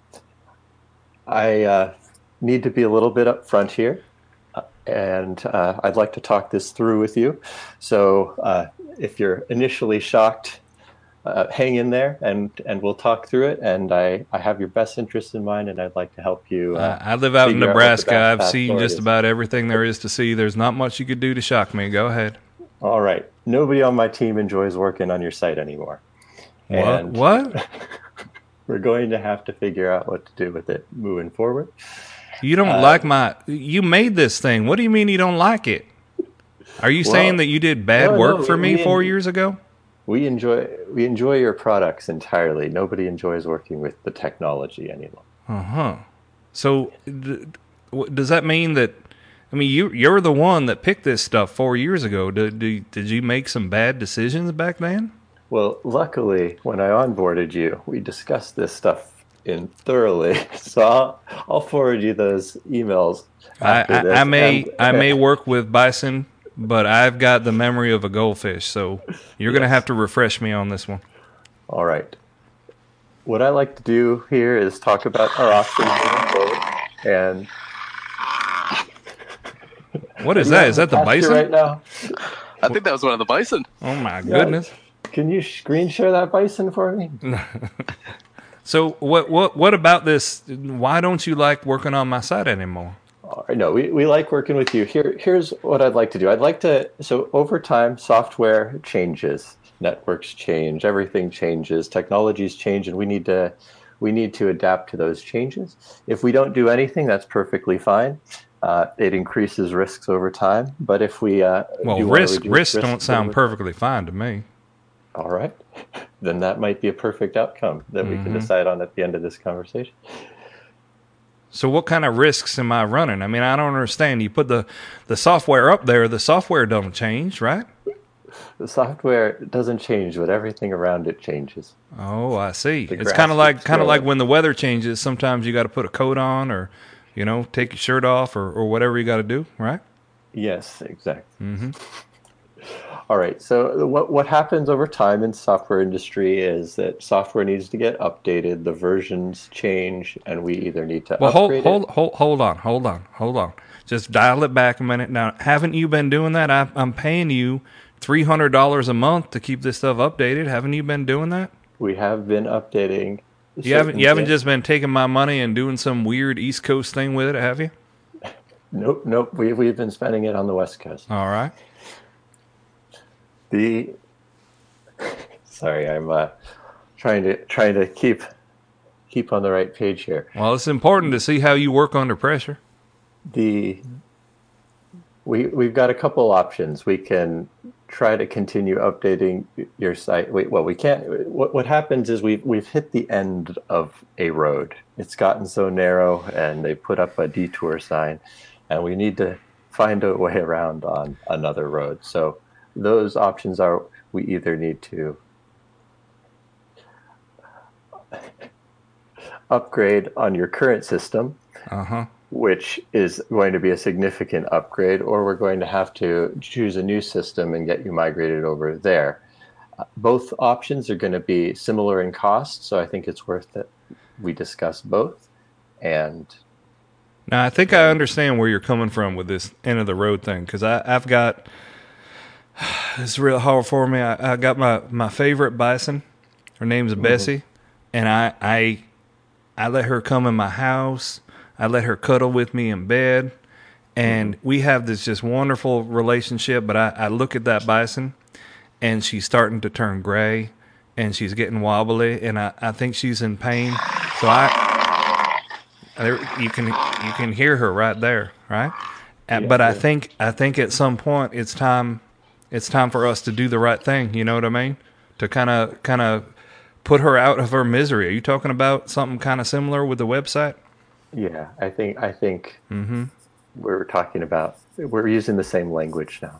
I need to be a little bit upfront here, and I'd like to talk this through with you. So if you're initially shocked, hang in there, and we'll talk through it. And I have your best interest in mind, and I'd like to help you. I live out in Nebraska. I've seen just about everything there is to see. There's not much you could do to shock me. Go ahead. All right. Nobody on my team enjoys working on your site anymore. What? We're going to have to figure out what to do with it moving forward. You don't like you made this thing. What do you mean you don't like it? Are you saying that you did bad work for me 4 years ago? We enjoy your products entirely. Nobody enjoys working with the technology anymore. Uh-huh. So does that mean that, you're the one that picked this stuff 4 years ago. Did you make some bad decisions back then? Well, luckily, when I onboarded you, we discussed this stuff thoroughly. So I'll forward you those emails after this. I may work with Bison, but I've got the memory of a goldfish, so you're going to have to refresh me on this one. All right. What I like to do here is talk about our options moving forward. And what is that? Is that the bison? Right now? I think that was one of the bison. Oh my goodness! Can you screen share that bison for me? So what about this? Why don't you like working on my site anymore? No, we like working with you. Here's what I'd like to do. So over time, software changes, networks change, everything changes, technologies change, and we need to adapt to those changes. If we don't do anything, that's perfectly fine. It increases risks over time, but if we risks don't sound perfectly fine to me. All right, then that might be a perfect outcome that we can decide on at the end of this conversation. So what kind of risks am I running? I mean, I don't understand. You put the software up there, the software don't change, right? The software doesn't change, but everything around it changes. Oh, I see. It's kind of like when the weather changes. Sometimes you got to put a coat on, or take your shirt off, or whatever you got to do, right? Yes, exactly. All right. So what happens over time in software industry is that software needs to get updated, the versions change, and we either need to upgrade it. Hold on. Just dial it back a minute. Now, haven't you been doing that? I'm paying you $300 a month to keep this stuff updated. Haven't you been doing that? We have been updating. You haven't just been taking my money and doing some weird East Coast thing with it, have you? Nope. We've been spending it on the West Coast. All right. Sorry, I'm trying to keep on the right page here. Well, it's important to see how you work under pressure. We've got a couple options. We can try to continue updating your site. We can't. What happens is we've hit the end of a road. It's gotten so narrow, and they put up a detour sign, and we need to find a way around on another road. So those options are, we either need to upgrade on your current system, which is going to be a significant upgrade, or we're going to have to choose a new system and get you migrated over there. Both options are going to be similar in cost, so I think it's worth that we discuss both. And now I think I understand where you're coming from with this end of the road thing, because I've got, it's real hard for me. I got my favorite bison. Her name's Bessie, and I let her come in my house. I let her cuddle with me in bed, and we have this just wonderful relationship. But I look at that bison, and she's starting to turn gray, and she's getting wobbly, and I think she's in pain. So you can hear her right there, right? But I think at some point it's time for us to do the right thing. You know what I mean? To kind of put her out of her misery. Are you talking about something kind of similar with the website? Yeah, I think we're talking about, we're using the same language now.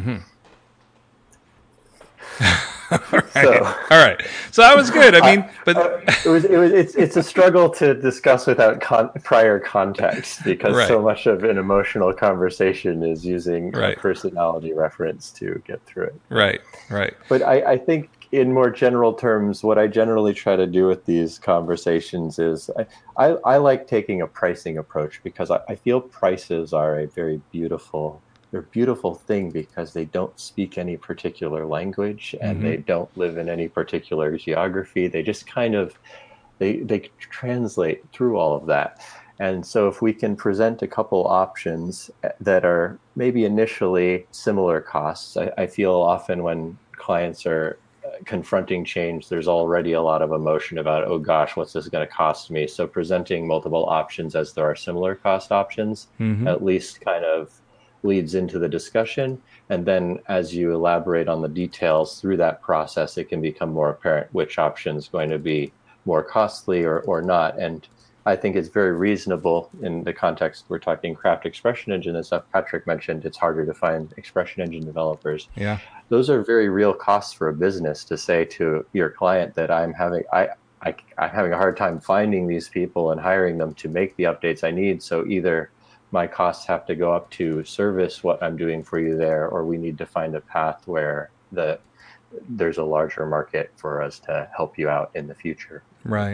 All right. So that was good. I mean, but it's a struggle to discuss without prior context, because so much of an emotional conversation is using a personality reference to get through it. Right. But I think, in more general terms, what I generally try to do with these conversations is I like taking a pricing approach, because I feel prices are a very beautiful thing, because they don't speak any particular language, and they don't live in any particular geography. They just kind of they translate through all of that. And so if we can present a couple options that are maybe initially similar costs, I feel often when clients are confronting change, there's already a lot of emotion about, oh gosh, what's this going to cost me? So presenting multiple options as there are similar cost options at least kind of leads into the discussion. And then as you elaborate on the details through that process, it can become more apparent which option is going to be more costly or not. And I think it's very reasonable in the context we're talking Craft Expression Engine and stuff. Patrick mentioned it's harder to find Expression Engine developers. Yeah, those are very real costs for a business to say to your client that I'm having a hard time finding these people and hiring them to make the updates I need. So either my costs have to go up to service what I'm doing for you there, or we need to find a path where there's a larger market for us to help you out in the future. Right.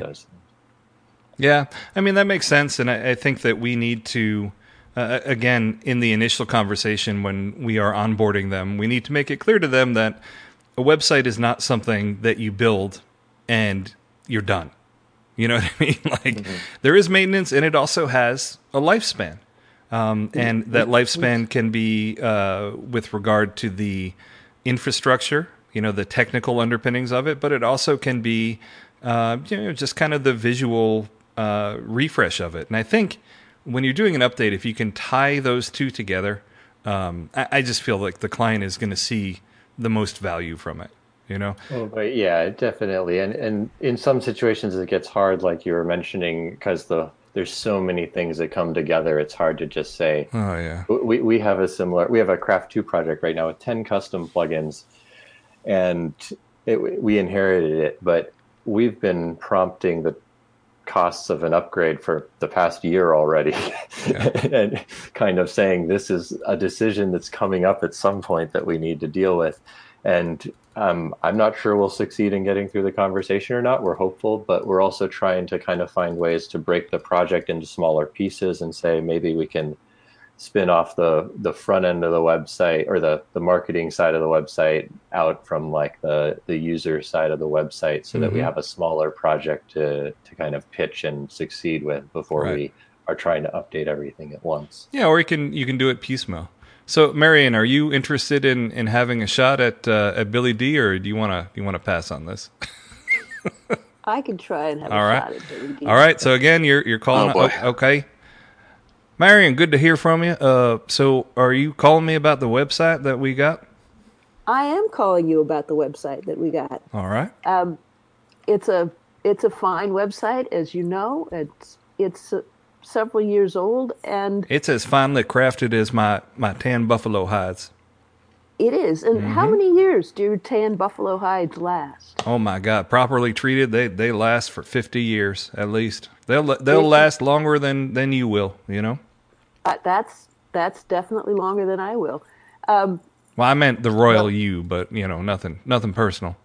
Yeah, I mean, that makes sense. And I think that we need to, again, in the initial conversation when we are onboarding them, we need to make it clear to them that a website is not something that you build and you're done. You know what I mean? Like, there is maintenance, and it also has a lifespan. And that lifespan can be with regard to the infrastructure, the technical underpinnings of it, but it also can be just kind of the visual refresh of it. And I think when you're doing an update, if you can tie those two together, I just feel like the client is going to see the most value from it, you know? Oh, but yeah, definitely. And in some situations it gets hard, like you were mentioning, because there's so many things that come together. It's hard to just say. Oh yeah. We have a Craft 2 project right now with 10 custom plugins, and we inherited it, but we've been prompting the costs of an upgrade for the past year already. Yeah. And kind of saying this is a decision that's coming up at some point that we need to deal with. And I'm not sure we'll succeed in getting through the conversation or not. We're hopeful, but we're also trying to kind of find ways to break the project into smaller pieces and say maybe we can spin off the front end of the website, or the marketing side of the website, out from like the user side of the website, so that we have a smaller project to kind of pitch and succeed with before we are trying to update everything at once. Yeah, or you can do it piecemeal. So, Marion, are you interested in having a shot at Billy D, or do you want to pass on this? I could try and have a shot at Billy D. All right. So again, you're calling. Okay. Marion, good to hear from you. So are you calling me about the website that we got? I am calling you about the website that we got. All right. It's a fine website, as you know. It's several years old, and it's as finely crafted as my tan buffalo hides. It is. And how many years do your tan buffalo hides last? Oh my God! Properly treated, they last for 50 years at least. They'll last longer than you will. You know. That's definitely longer than I will. Well, I meant the royal you, but you know, nothing personal.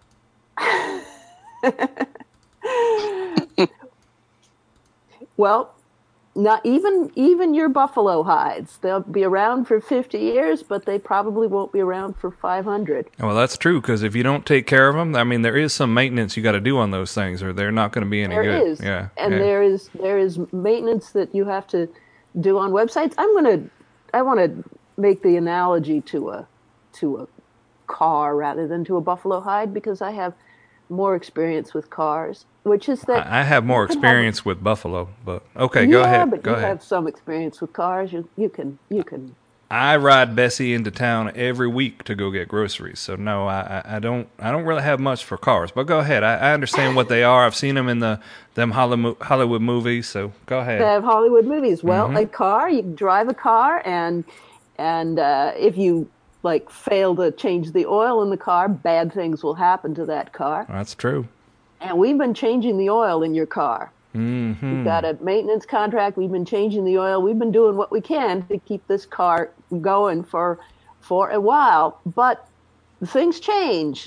Well, not even your buffalo hides. They'll be around for 50 years, but they probably won't be around for 500. Well, that's true, because if you don't take care of them, I mean, there is some maintenance you got to do on those things, or they're not going to be any good. There is, yeah, and there is maintenance that you have to do on websites. I want to make the analogy to a car rather than to a buffalo hide, because I have more experience with cars, which is that I have more experience with buffalo, but okay, go ahead. But you have some experience with cars. You can. I ride Bessie into town every week to go get groceries, so no, I don't really have much for cars. But go ahead. I understand what they are. I've seen them in them Hollywood movies. So go ahead. They have Hollywood movies. Well, a car, you drive a car, and if you fail to change the oil in the car, bad things will happen to that car. That's true. And we've been changing the oil in your car. We've got a maintenance contract. We've been changing the oil. We've been doing what we can to keep this car going for a while. But things change.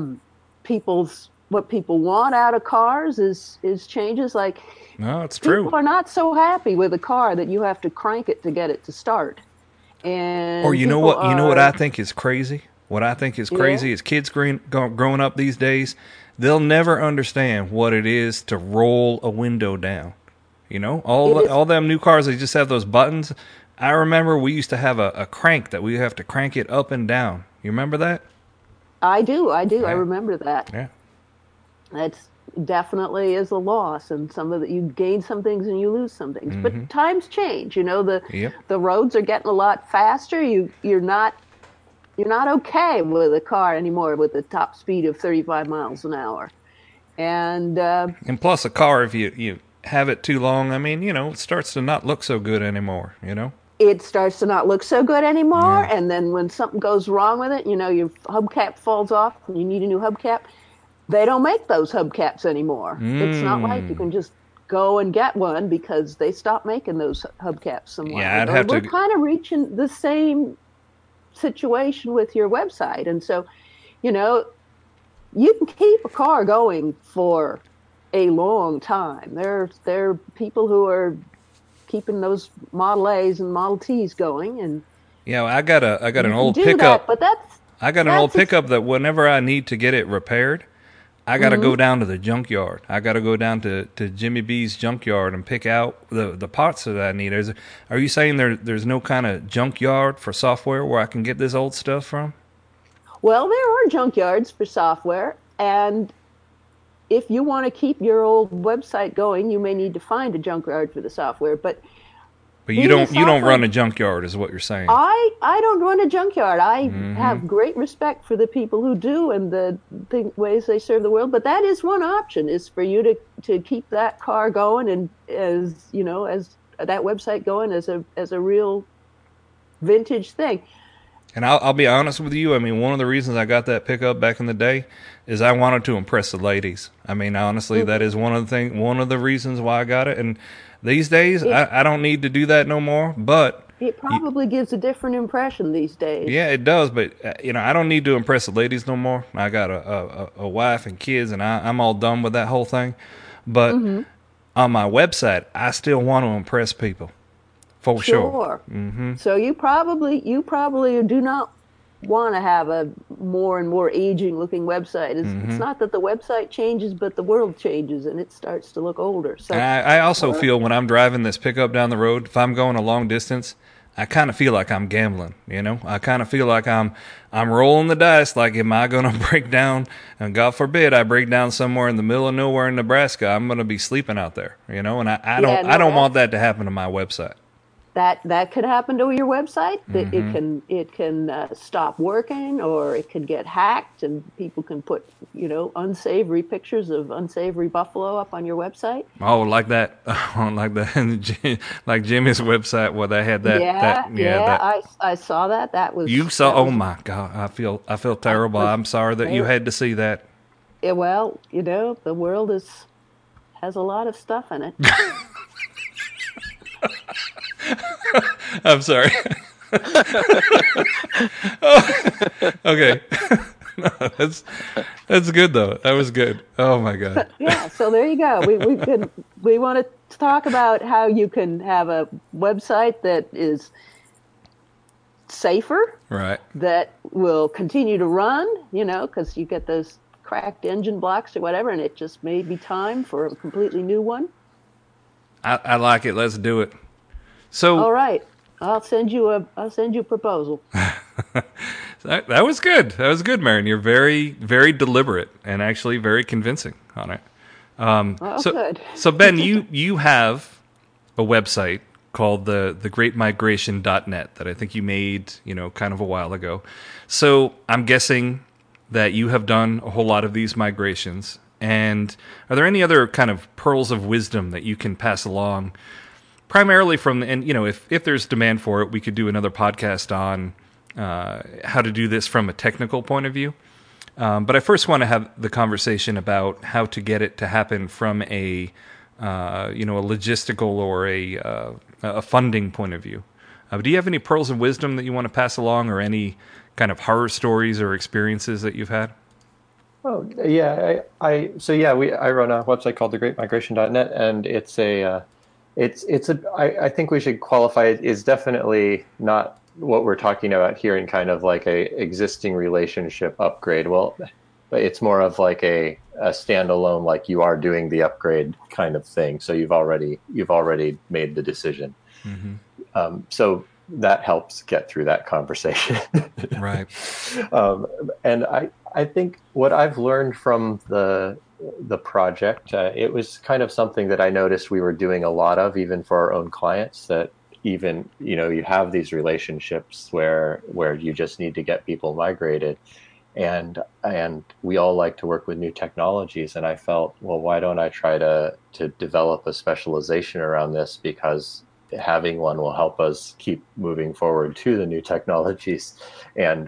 What people want out of cars is changes. No, it's true. People are not so happy with a car that you have to crank it to get it to start. And or you know what I think is crazy? What I think is crazy is kids growing up these days, they'll never understand what it is to roll a window down. You know, all them new cars, they just have those buttons. I remember we used to have a crank that we have to crank it up and down. You remember that? I do. Yeah. I remember that. Yeah. That's definitely is a loss, and you gain some things and you lose some things. But times change. You know, the roads are getting a lot faster. You're not okay with a car anymore with a top speed of 35 miles an hour. And plus a car, if you have it too long, I mean, you know, it starts to not look so good anymore, you know? It starts to not look so good anymore, and then when something goes wrong with it, you know, your hubcap falls off and you need a new hubcap, they don't make those hubcaps anymore. It's not like you can just go and get one, because they stopped making those hubcaps somewhere. Yeah, We're kind of reaching the same situation with your website. And so, you know, you can keep a car going for a long time. There are people who are keeping those Model A's and Model T's going, and I got an old pickup. I got an old pickup that whenever I need to get it repaired, I got to go down to the junkyard. I got to go down to Jimmy B's junkyard and pick out the parts that I need. Are you saying there's no kind of junkyard for software where I can get this old stuff from? Well, there are junkyards for software, and if you want to keep your old website going, you may need to find a junkyard for the software. But But you don't run a junkyard, is what you're saying. I don't run a junkyard. I have great respect for the people who do and the ways they serve the world. But that is one option: is for you to keep that car going and as that website going as a real vintage thing. And I'll be honest with you. I mean, one of the reasons I got that pickup back in the day is I wanted to impress the ladies. I mean, honestly, that is one of the reasons why I got it. And these days, I don't need to do that no more. But it probably gives a different impression these days. Yeah, it does. But I don't need to impress the ladies no more. I got a wife and kids, and I'm all done with that whole thing. But on my website, I still want to impress people. For sure. Mm-hmm. So you probably do not want to have a more and more aging looking website. It's not that the website changes, but the world changes and it starts to look older. So I also feel when I'm driving this pickup down the road, if I'm going a long distance, I kind of feel like I'm gambling. I kind of feel like I'm rolling the dice. Like, am I going to break down? And God forbid I break down somewhere in the middle of nowhere in Nebraska. I'm going to be sleeping out there. And I don't want that to happen to my website. That could happen to your website. It can stop working, or it could get hacked, and people can put unsavory pictures of unsavory buffalo up on your website. Oh, like that, like Jimmy's website where they had that. I saw that. That was you saw. Oh my God, I feel terrible. I'm sorry that you had to see that. Yeah, well, the world has a lot of stuff in it. I'm sorry. Okay. No, that's good though. That was good. Oh my God. Yeah. So there you go. We want to talk about how you can have a website that is safer, right? That will continue to run. Because you get those cracked engine blocks or whatever, and it just may be time for a completely new one. I like it. Let's do it. So all right, I'll send you a proposal. That was good. That was good, Marion. You're very, very deliberate and actually very convincing on it. Good. So Ben, you have a website called the greatmigration.net that I think you made, kind of a while ago. So I'm guessing that you have done a whole lot of these migrations. And are there any other kind of pearls of wisdom that you can pass along? Primarily if there's demand for it, we could do another podcast on how to do this from a technical point of view. But I first want to have the conversation about how to get it to happen from a logistical or a funding point of view. Do you have any pearls of wisdom that you want to pass along, or any kind of horror stories or experiences that you've had? Oh yeah, I run a website called thegreatmigration.net, and I think we should qualify it is definitely not what we're talking about here in kind of like a existing relationship upgrade. Well, it's more of like a standalone, like you are doing the upgrade kind of thing. So you've already made the decision. Mm-hmm. So that helps get through that conversation. Right. And I think what I've learned from the project, it was kind of something that I noticed we were doing a lot of, even for our own clients, that even, you have these relationships where you just need to get people migrated, and we all like to work with new technologies. And I felt, well, why don't I try to develop a specialization around this, because having one will help us keep moving forward to the new technologies and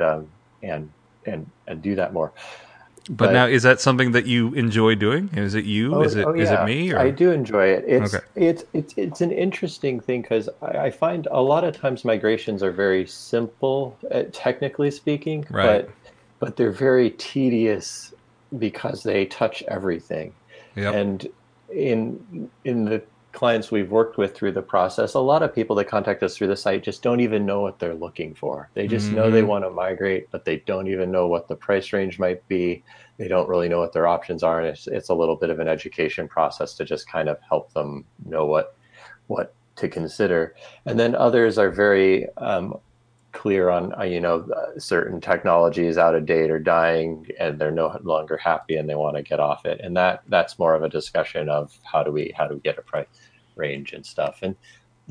do that more. But now, is that something that you enjoy doing? Is it you? Is it me? Or? I do enjoy it. It's an interesting thing, because I find a lot of times migrations are very simple, technically speaking, right. but they're very tedious because they touch everything. Yep. And in the clients we've worked with through the process, a lot of people that contact us through the site just don't even know what they're looking for. They just know they want to migrate, but they don't even know what the price range might be. They don't really know what their options are. And it's a little bit of an education process to just kind of help them know what to consider. And then others are very clear on, certain technology is out of date or dying, and they're no longer happy and they want to get off it. And that's more of a discussion of how do we get a price range and stuff. And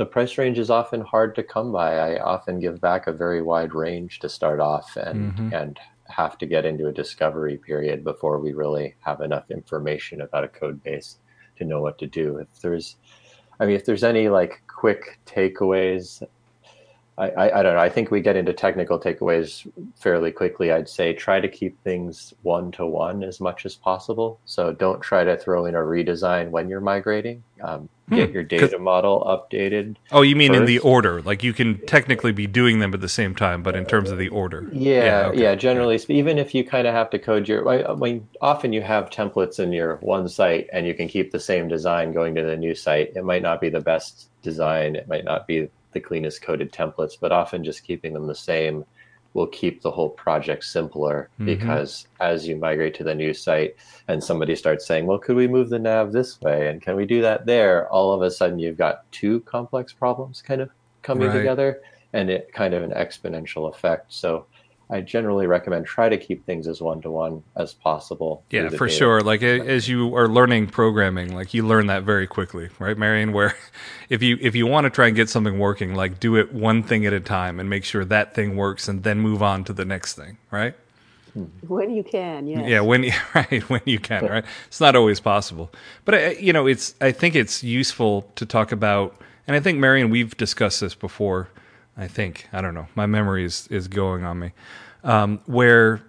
the price range is often hard to come by. I often give back a very wide range to start off, and have to get into a discovery period before we really have enough information about a code base to know what to do. If there's any like quick takeaways, I don't know. I think we get into technical takeaways fairly quickly. I'd say try to keep things one-to-one as much as possible. So don't try to throw in a redesign when you're migrating. Get your data model updated. Oh, you mean first. In the order? Like you can technically be doing them at the same time, but in terms of the order. Yeah. Generally, even if you kind of have to code often you have templates in your one site and you can keep the same design going to the new site. It might not be the best design. It might not be the cleanest coded templates, but often just keeping them the same will keep the whole project simpler, because as you migrate to the new site and somebody starts saying, well, could we move the nav this way? And can we do that there? All of a sudden you've got two complex problems kind of coming together, and it kind of an exponential effect. So I generally recommend try to keep things as one-to-one as possible. Yeah, for sure. Like as you are learning programming, like you learn that very quickly, right, Marion? Where if you want to try and get something working, like do it one thing at a time and make sure that thing works, and then move on to the next thing, right? When you can, yes. Yeah, when you can, right? It's not always possible, but I think it's useful to talk about, and I think Marion, we've discussed this before. I don't know. My memory is going on me. Where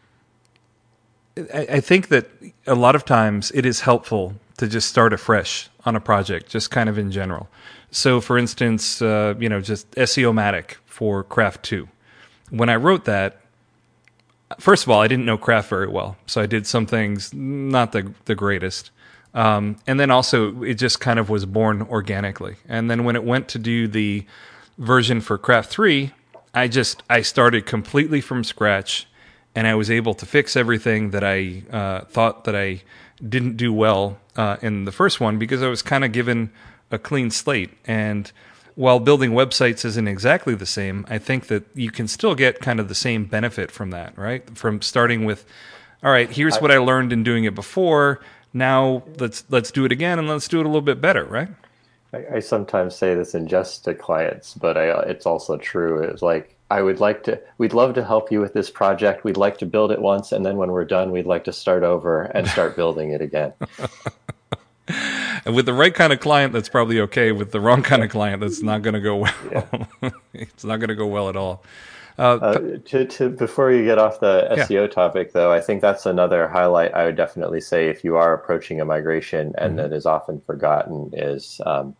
I think that a lot of times it is helpful to just start afresh on a project, just kind of in general. So, for instance, just SEO-matic for Craft 2. When I wrote that, first of all, I didn't know Craft very well, so I did some things not the greatest. And then also, it just kind of was born organically. And then when it went to do the version for Craft 3, I started completely from scratch, and I was able to fix everything that I thought that I didn't do well in the first one, because I was kind of given a clean slate. And while building websites isn't exactly the same, I think that you can still get kind of the same benefit from that, right? From starting with, all right, here's what I learned in doing it before. Now let's do it again, and let's do it a little bit better, right? I sometimes say this in jest to clients, but it's also true. It's like, we'd love to help you with this project. We'd like to build it once, and then when we're done, we'd like to start over and start building it again. And with the right kind of client, that's probably okay. With the wrong kind of client, that's not going to go well. Yeah. It's not going to go well at all. Before you get off the SEO topic, though, I think that's another highlight I would definitely say if you are approaching a migration, and that is often forgotten, is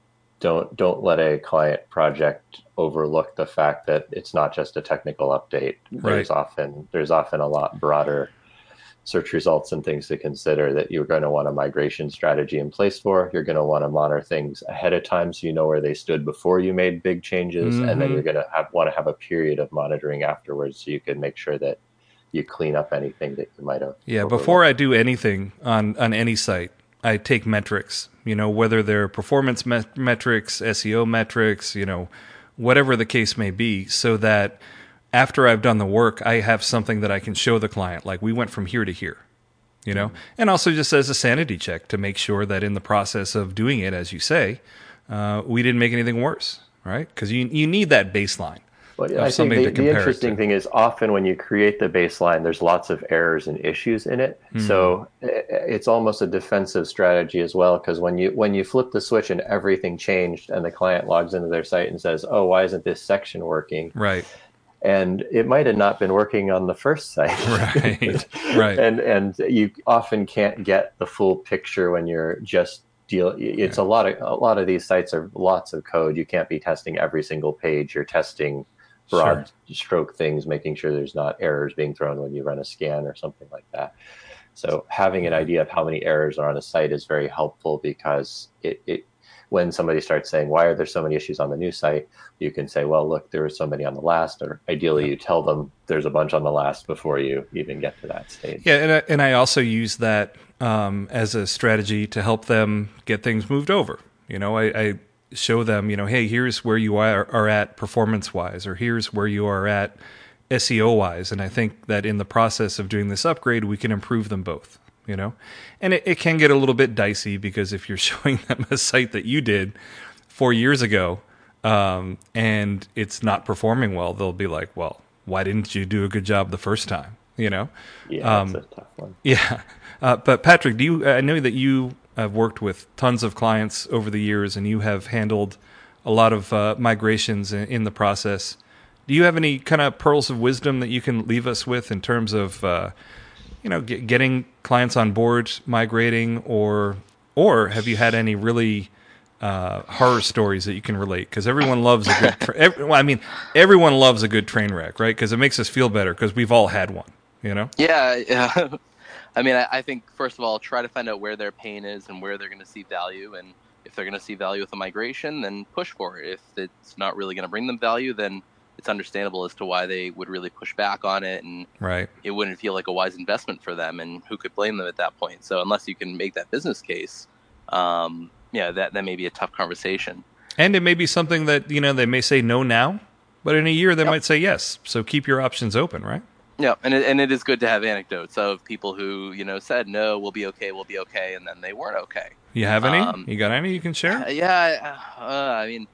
don't let a client project overlook the fact that it's not just a technical update. Right. There's often a lot broader search results and things to consider that you're going to want a migration strategy in place for. You're going to want to monitor things ahead of time so you know where they stood before you made big changes, and then you're going to want to have a period of monitoring afterwards so you can make sure that you clean up anything that you might have. Yeah, before I do anything on any site, I take metrics, whether they're performance metrics, SEO metrics, whatever the case may be, so that after I've done the work, I have something that I can show the client, like we went from here to here, and also just as a sanity check to make sure that in the process of doing it, as you say, we didn't make anything worse, right? Because you need that baseline. Well, I think the interesting thing is often when you create the baseline, there's lots of errors and issues in it. So it's almost a defensive strategy as well, because when you flip the switch and everything changed and the client logs into their site and says, oh, why isn't this section working? Right. And it might have not been working on the first site. Right. And you often can't get the full picture when you're just it's a lot of these sites are lots of code. You can't be testing every single page. You're testing broad stroke things, making sure there's not errors being thrown when you run a scan or something like that. So having an idea of how many errors are on a site is very helpful, because it when somebody starts saying, why are there so many issues on the new site, you can say, well, look, there were so many on the last, or ideally you tell them there's a bunch on the last before you even get to that stage. Yeah, and I also use that as a strategy to help them get things moved over. I show them, hey, here's where you are at performance-wise, or here's where you are at SEO-wise. And I think that in the process of doing this upgrade, we can improve them both, And it can get a little bit dicey, because if you're showing them a site that you did 4 years ago, and it's not performing well, they'll be like, well, why didn't you do a good job the first time? Yeah, that's a tough one. Yeah. But Patrick, I know that you have worked with tons of clients over the years, and you have handled a lot of migrations in the process. Do you have any kind of pearls of wisdom that you can leave us with in terms of, getting clients on board, migrating, or have you had any really horror stories that you can relate? Because everyone loves a good. Everyone loves a good train wreck, right? Because it makes us feel better because we've all had one. Yeah. I mean, I think first of all, try to find out where their pain is and where they're going to see value, and if they're going to see value with a migration, then push for it. If it's not really going to bring them value, then it's understandable as to why they would really push back on it, and it wouldn't feel like a wise investment for them, and who could blame them at that point? So unless you can make that business case, that may be a tough conversation. And it may be something that, they may say no now, but in a year they might say yes. So keep your options open, right? Yeah, and it is good to have anecdotes of people who, said, no, we'll be okay, and then they weren't okay. You have any? You got any you can share? I mean,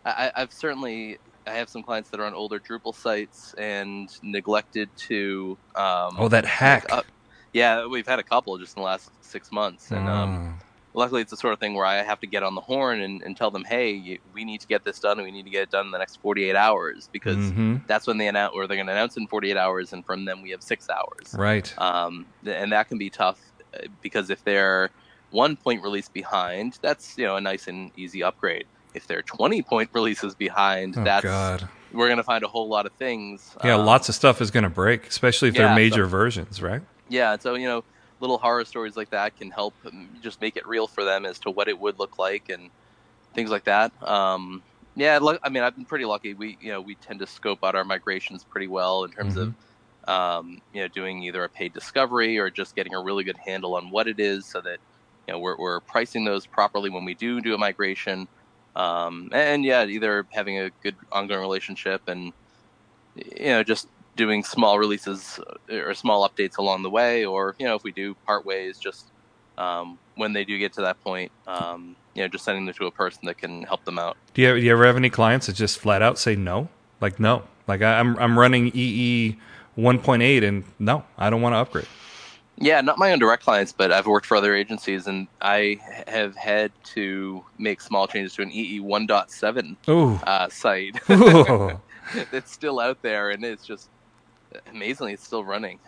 I have some clients that are on older Drupal sites and neglected to... that hack. We've had a couple just in the last 6 months. And luckily it's the sort of thing where I have to get on the horn and tell them, hey, we need to get this done, and we need to get it done in the next 48 hours, because that's when they're going to announce in 48 hours, and from them we have 6 hours. Right. And that can be tough, because if they're 1 point release behind, that's a nice and easy upgrade. If they're 20 point releases behind, we're going to find a whole lot of things. Yeah, lots of stuff is going to break, especially if they're major versions, right? Yeah, so, little horror stories like that can help just make it real for them as to what it would look like and things like that. I've been pretty lucky. We tend to scope out our migrations pretty well in terms of, doing either a paid discovery or just getting a really good handle on what it is, so that, we're pricing those properly when we do a migration. Either having a good ongoing relationship and, just doing small releases or small updates along the way, or, if we do part ways, just when they do get to that point, just sending them to a person that can help them out. Do you ever have any clients that just flat out say no? Like, no. Like, I'm running EE 1.8 and no, I don't want to upgrade. Yeah, not my own direct clients, but I've worked for other agencies, and I have had to make small changes to an EE 1.7 site. It's still out there, and it's just amazingly, it's still running.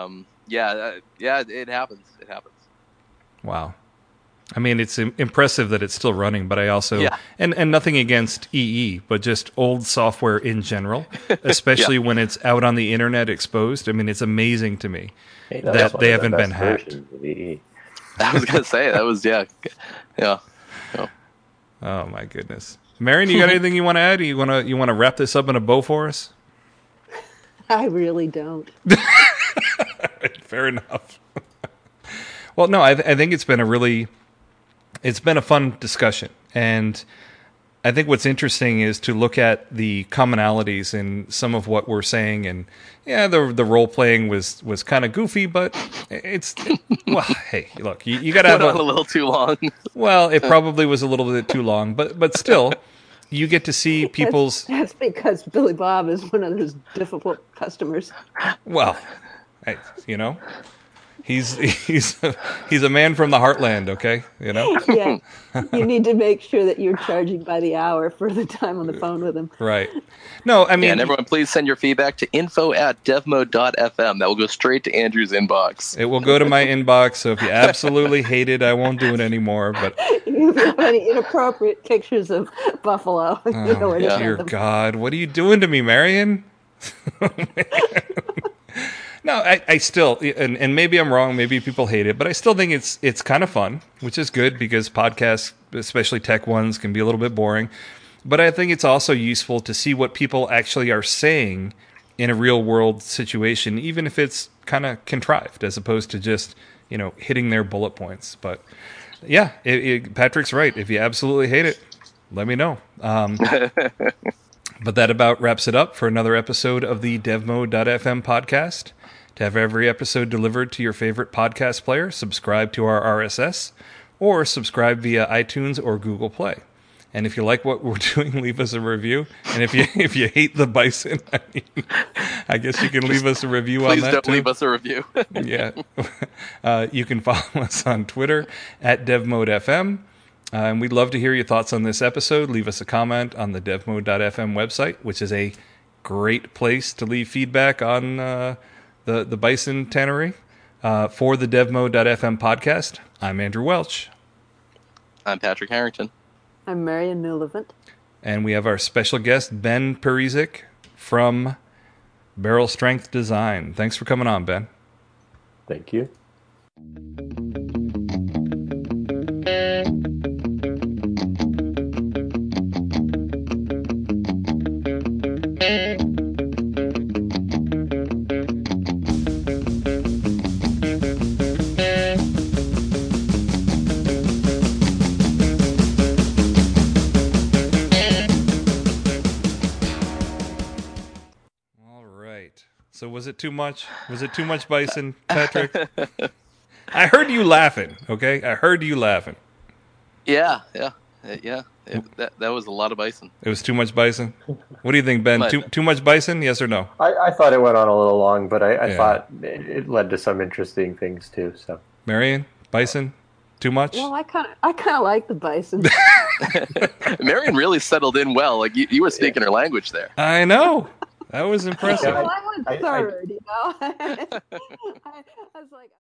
It happens. It happens. Wow. I mean, it's impressive that it's still running, but I also, and nothing against EE, but just old software in general, especially when it's out on the internet exposed. I mean, it's amazing to me that they haven't been hacked. I was going to say, that was, yeah. Oh my goodness. Marion, you got anything you want to add? You want to wrap this up in a bow for us? I really don't. Fair enough. Well, no, I think it's been a fun discussion, and I think what's interesting is to look at the commonalities in some of what we're saying. And the role playing was kind of goofy, but hey, look, you got to have a little too long. Well, it probably was a little bit too long, but still, you get to see people's. That's because Billy Bob is one of those difficult customers. Well, He's a man from the heartland, okay? Yeah, you need to make sure that you're charging by the hour for the time on the phone with him. Right. No, I mean... and everyone, please send your feedback to info@devmode.fm. That will go straight to Andrew's inbox. It will go to my inbox, so if you absolutely hate it, I won't do it anymore. But if you have any inappropriate pictures of Buffalo, you know where to send dear them. God, what are you doing to me, Marion? No, I still, and maybe I'm wrong, maybe people hate it, but I still think it's kind of fun, which is good because podcasts, especially tech ones, can be a little bit boring. But I think it's also useful to see what people actually are saying in a real world situation, even if it's kind of contrived, as opposed to just, hitting their bullet points. But yeah, Patrick's right. If you absolutely hate it, let me know. But that about wraps it up for another episode of the DevMode.fm podcast. To have every episode delivered to your favorite podcast player, subscribe to our RSS or subscribe via iTunes or Google Play. And if you like what we're doing, leave us a review. And if you hate the bison, I guess you can leave us a review on that. Please don't too. leave us a review. Yeah. You can follow us on Twitter at DevModeFM. And we'd love to hear your thoughts on this episode. Leave us a comment on the devmode.fm website, which is a great place to leave feedback on the bison tannery. For the devmode.fm podcast, I'm Andrew Welch. I'm Patrick Harrington. I'm Marian Newlevant. And we have our special guest, Ben Perizic from Barrel Strength Design. Thanks for coming on, Ben. Thank you. So was it too much? Was it too much bison, Patrick? I heard you laughing, okay? I heard you laughing. Yeah. That was a lot of bison. It was too much bison? What do you think, Ben? Too much bison, yes or no? I thought it went on a little long, but I thought it led to some interesting things too. So, Marian, bison, too much? Well, I kind of like the bison. Marian really settled in well. Like you were speaking her language there. I know. That was impressive. Well, I went third, you know. I was like...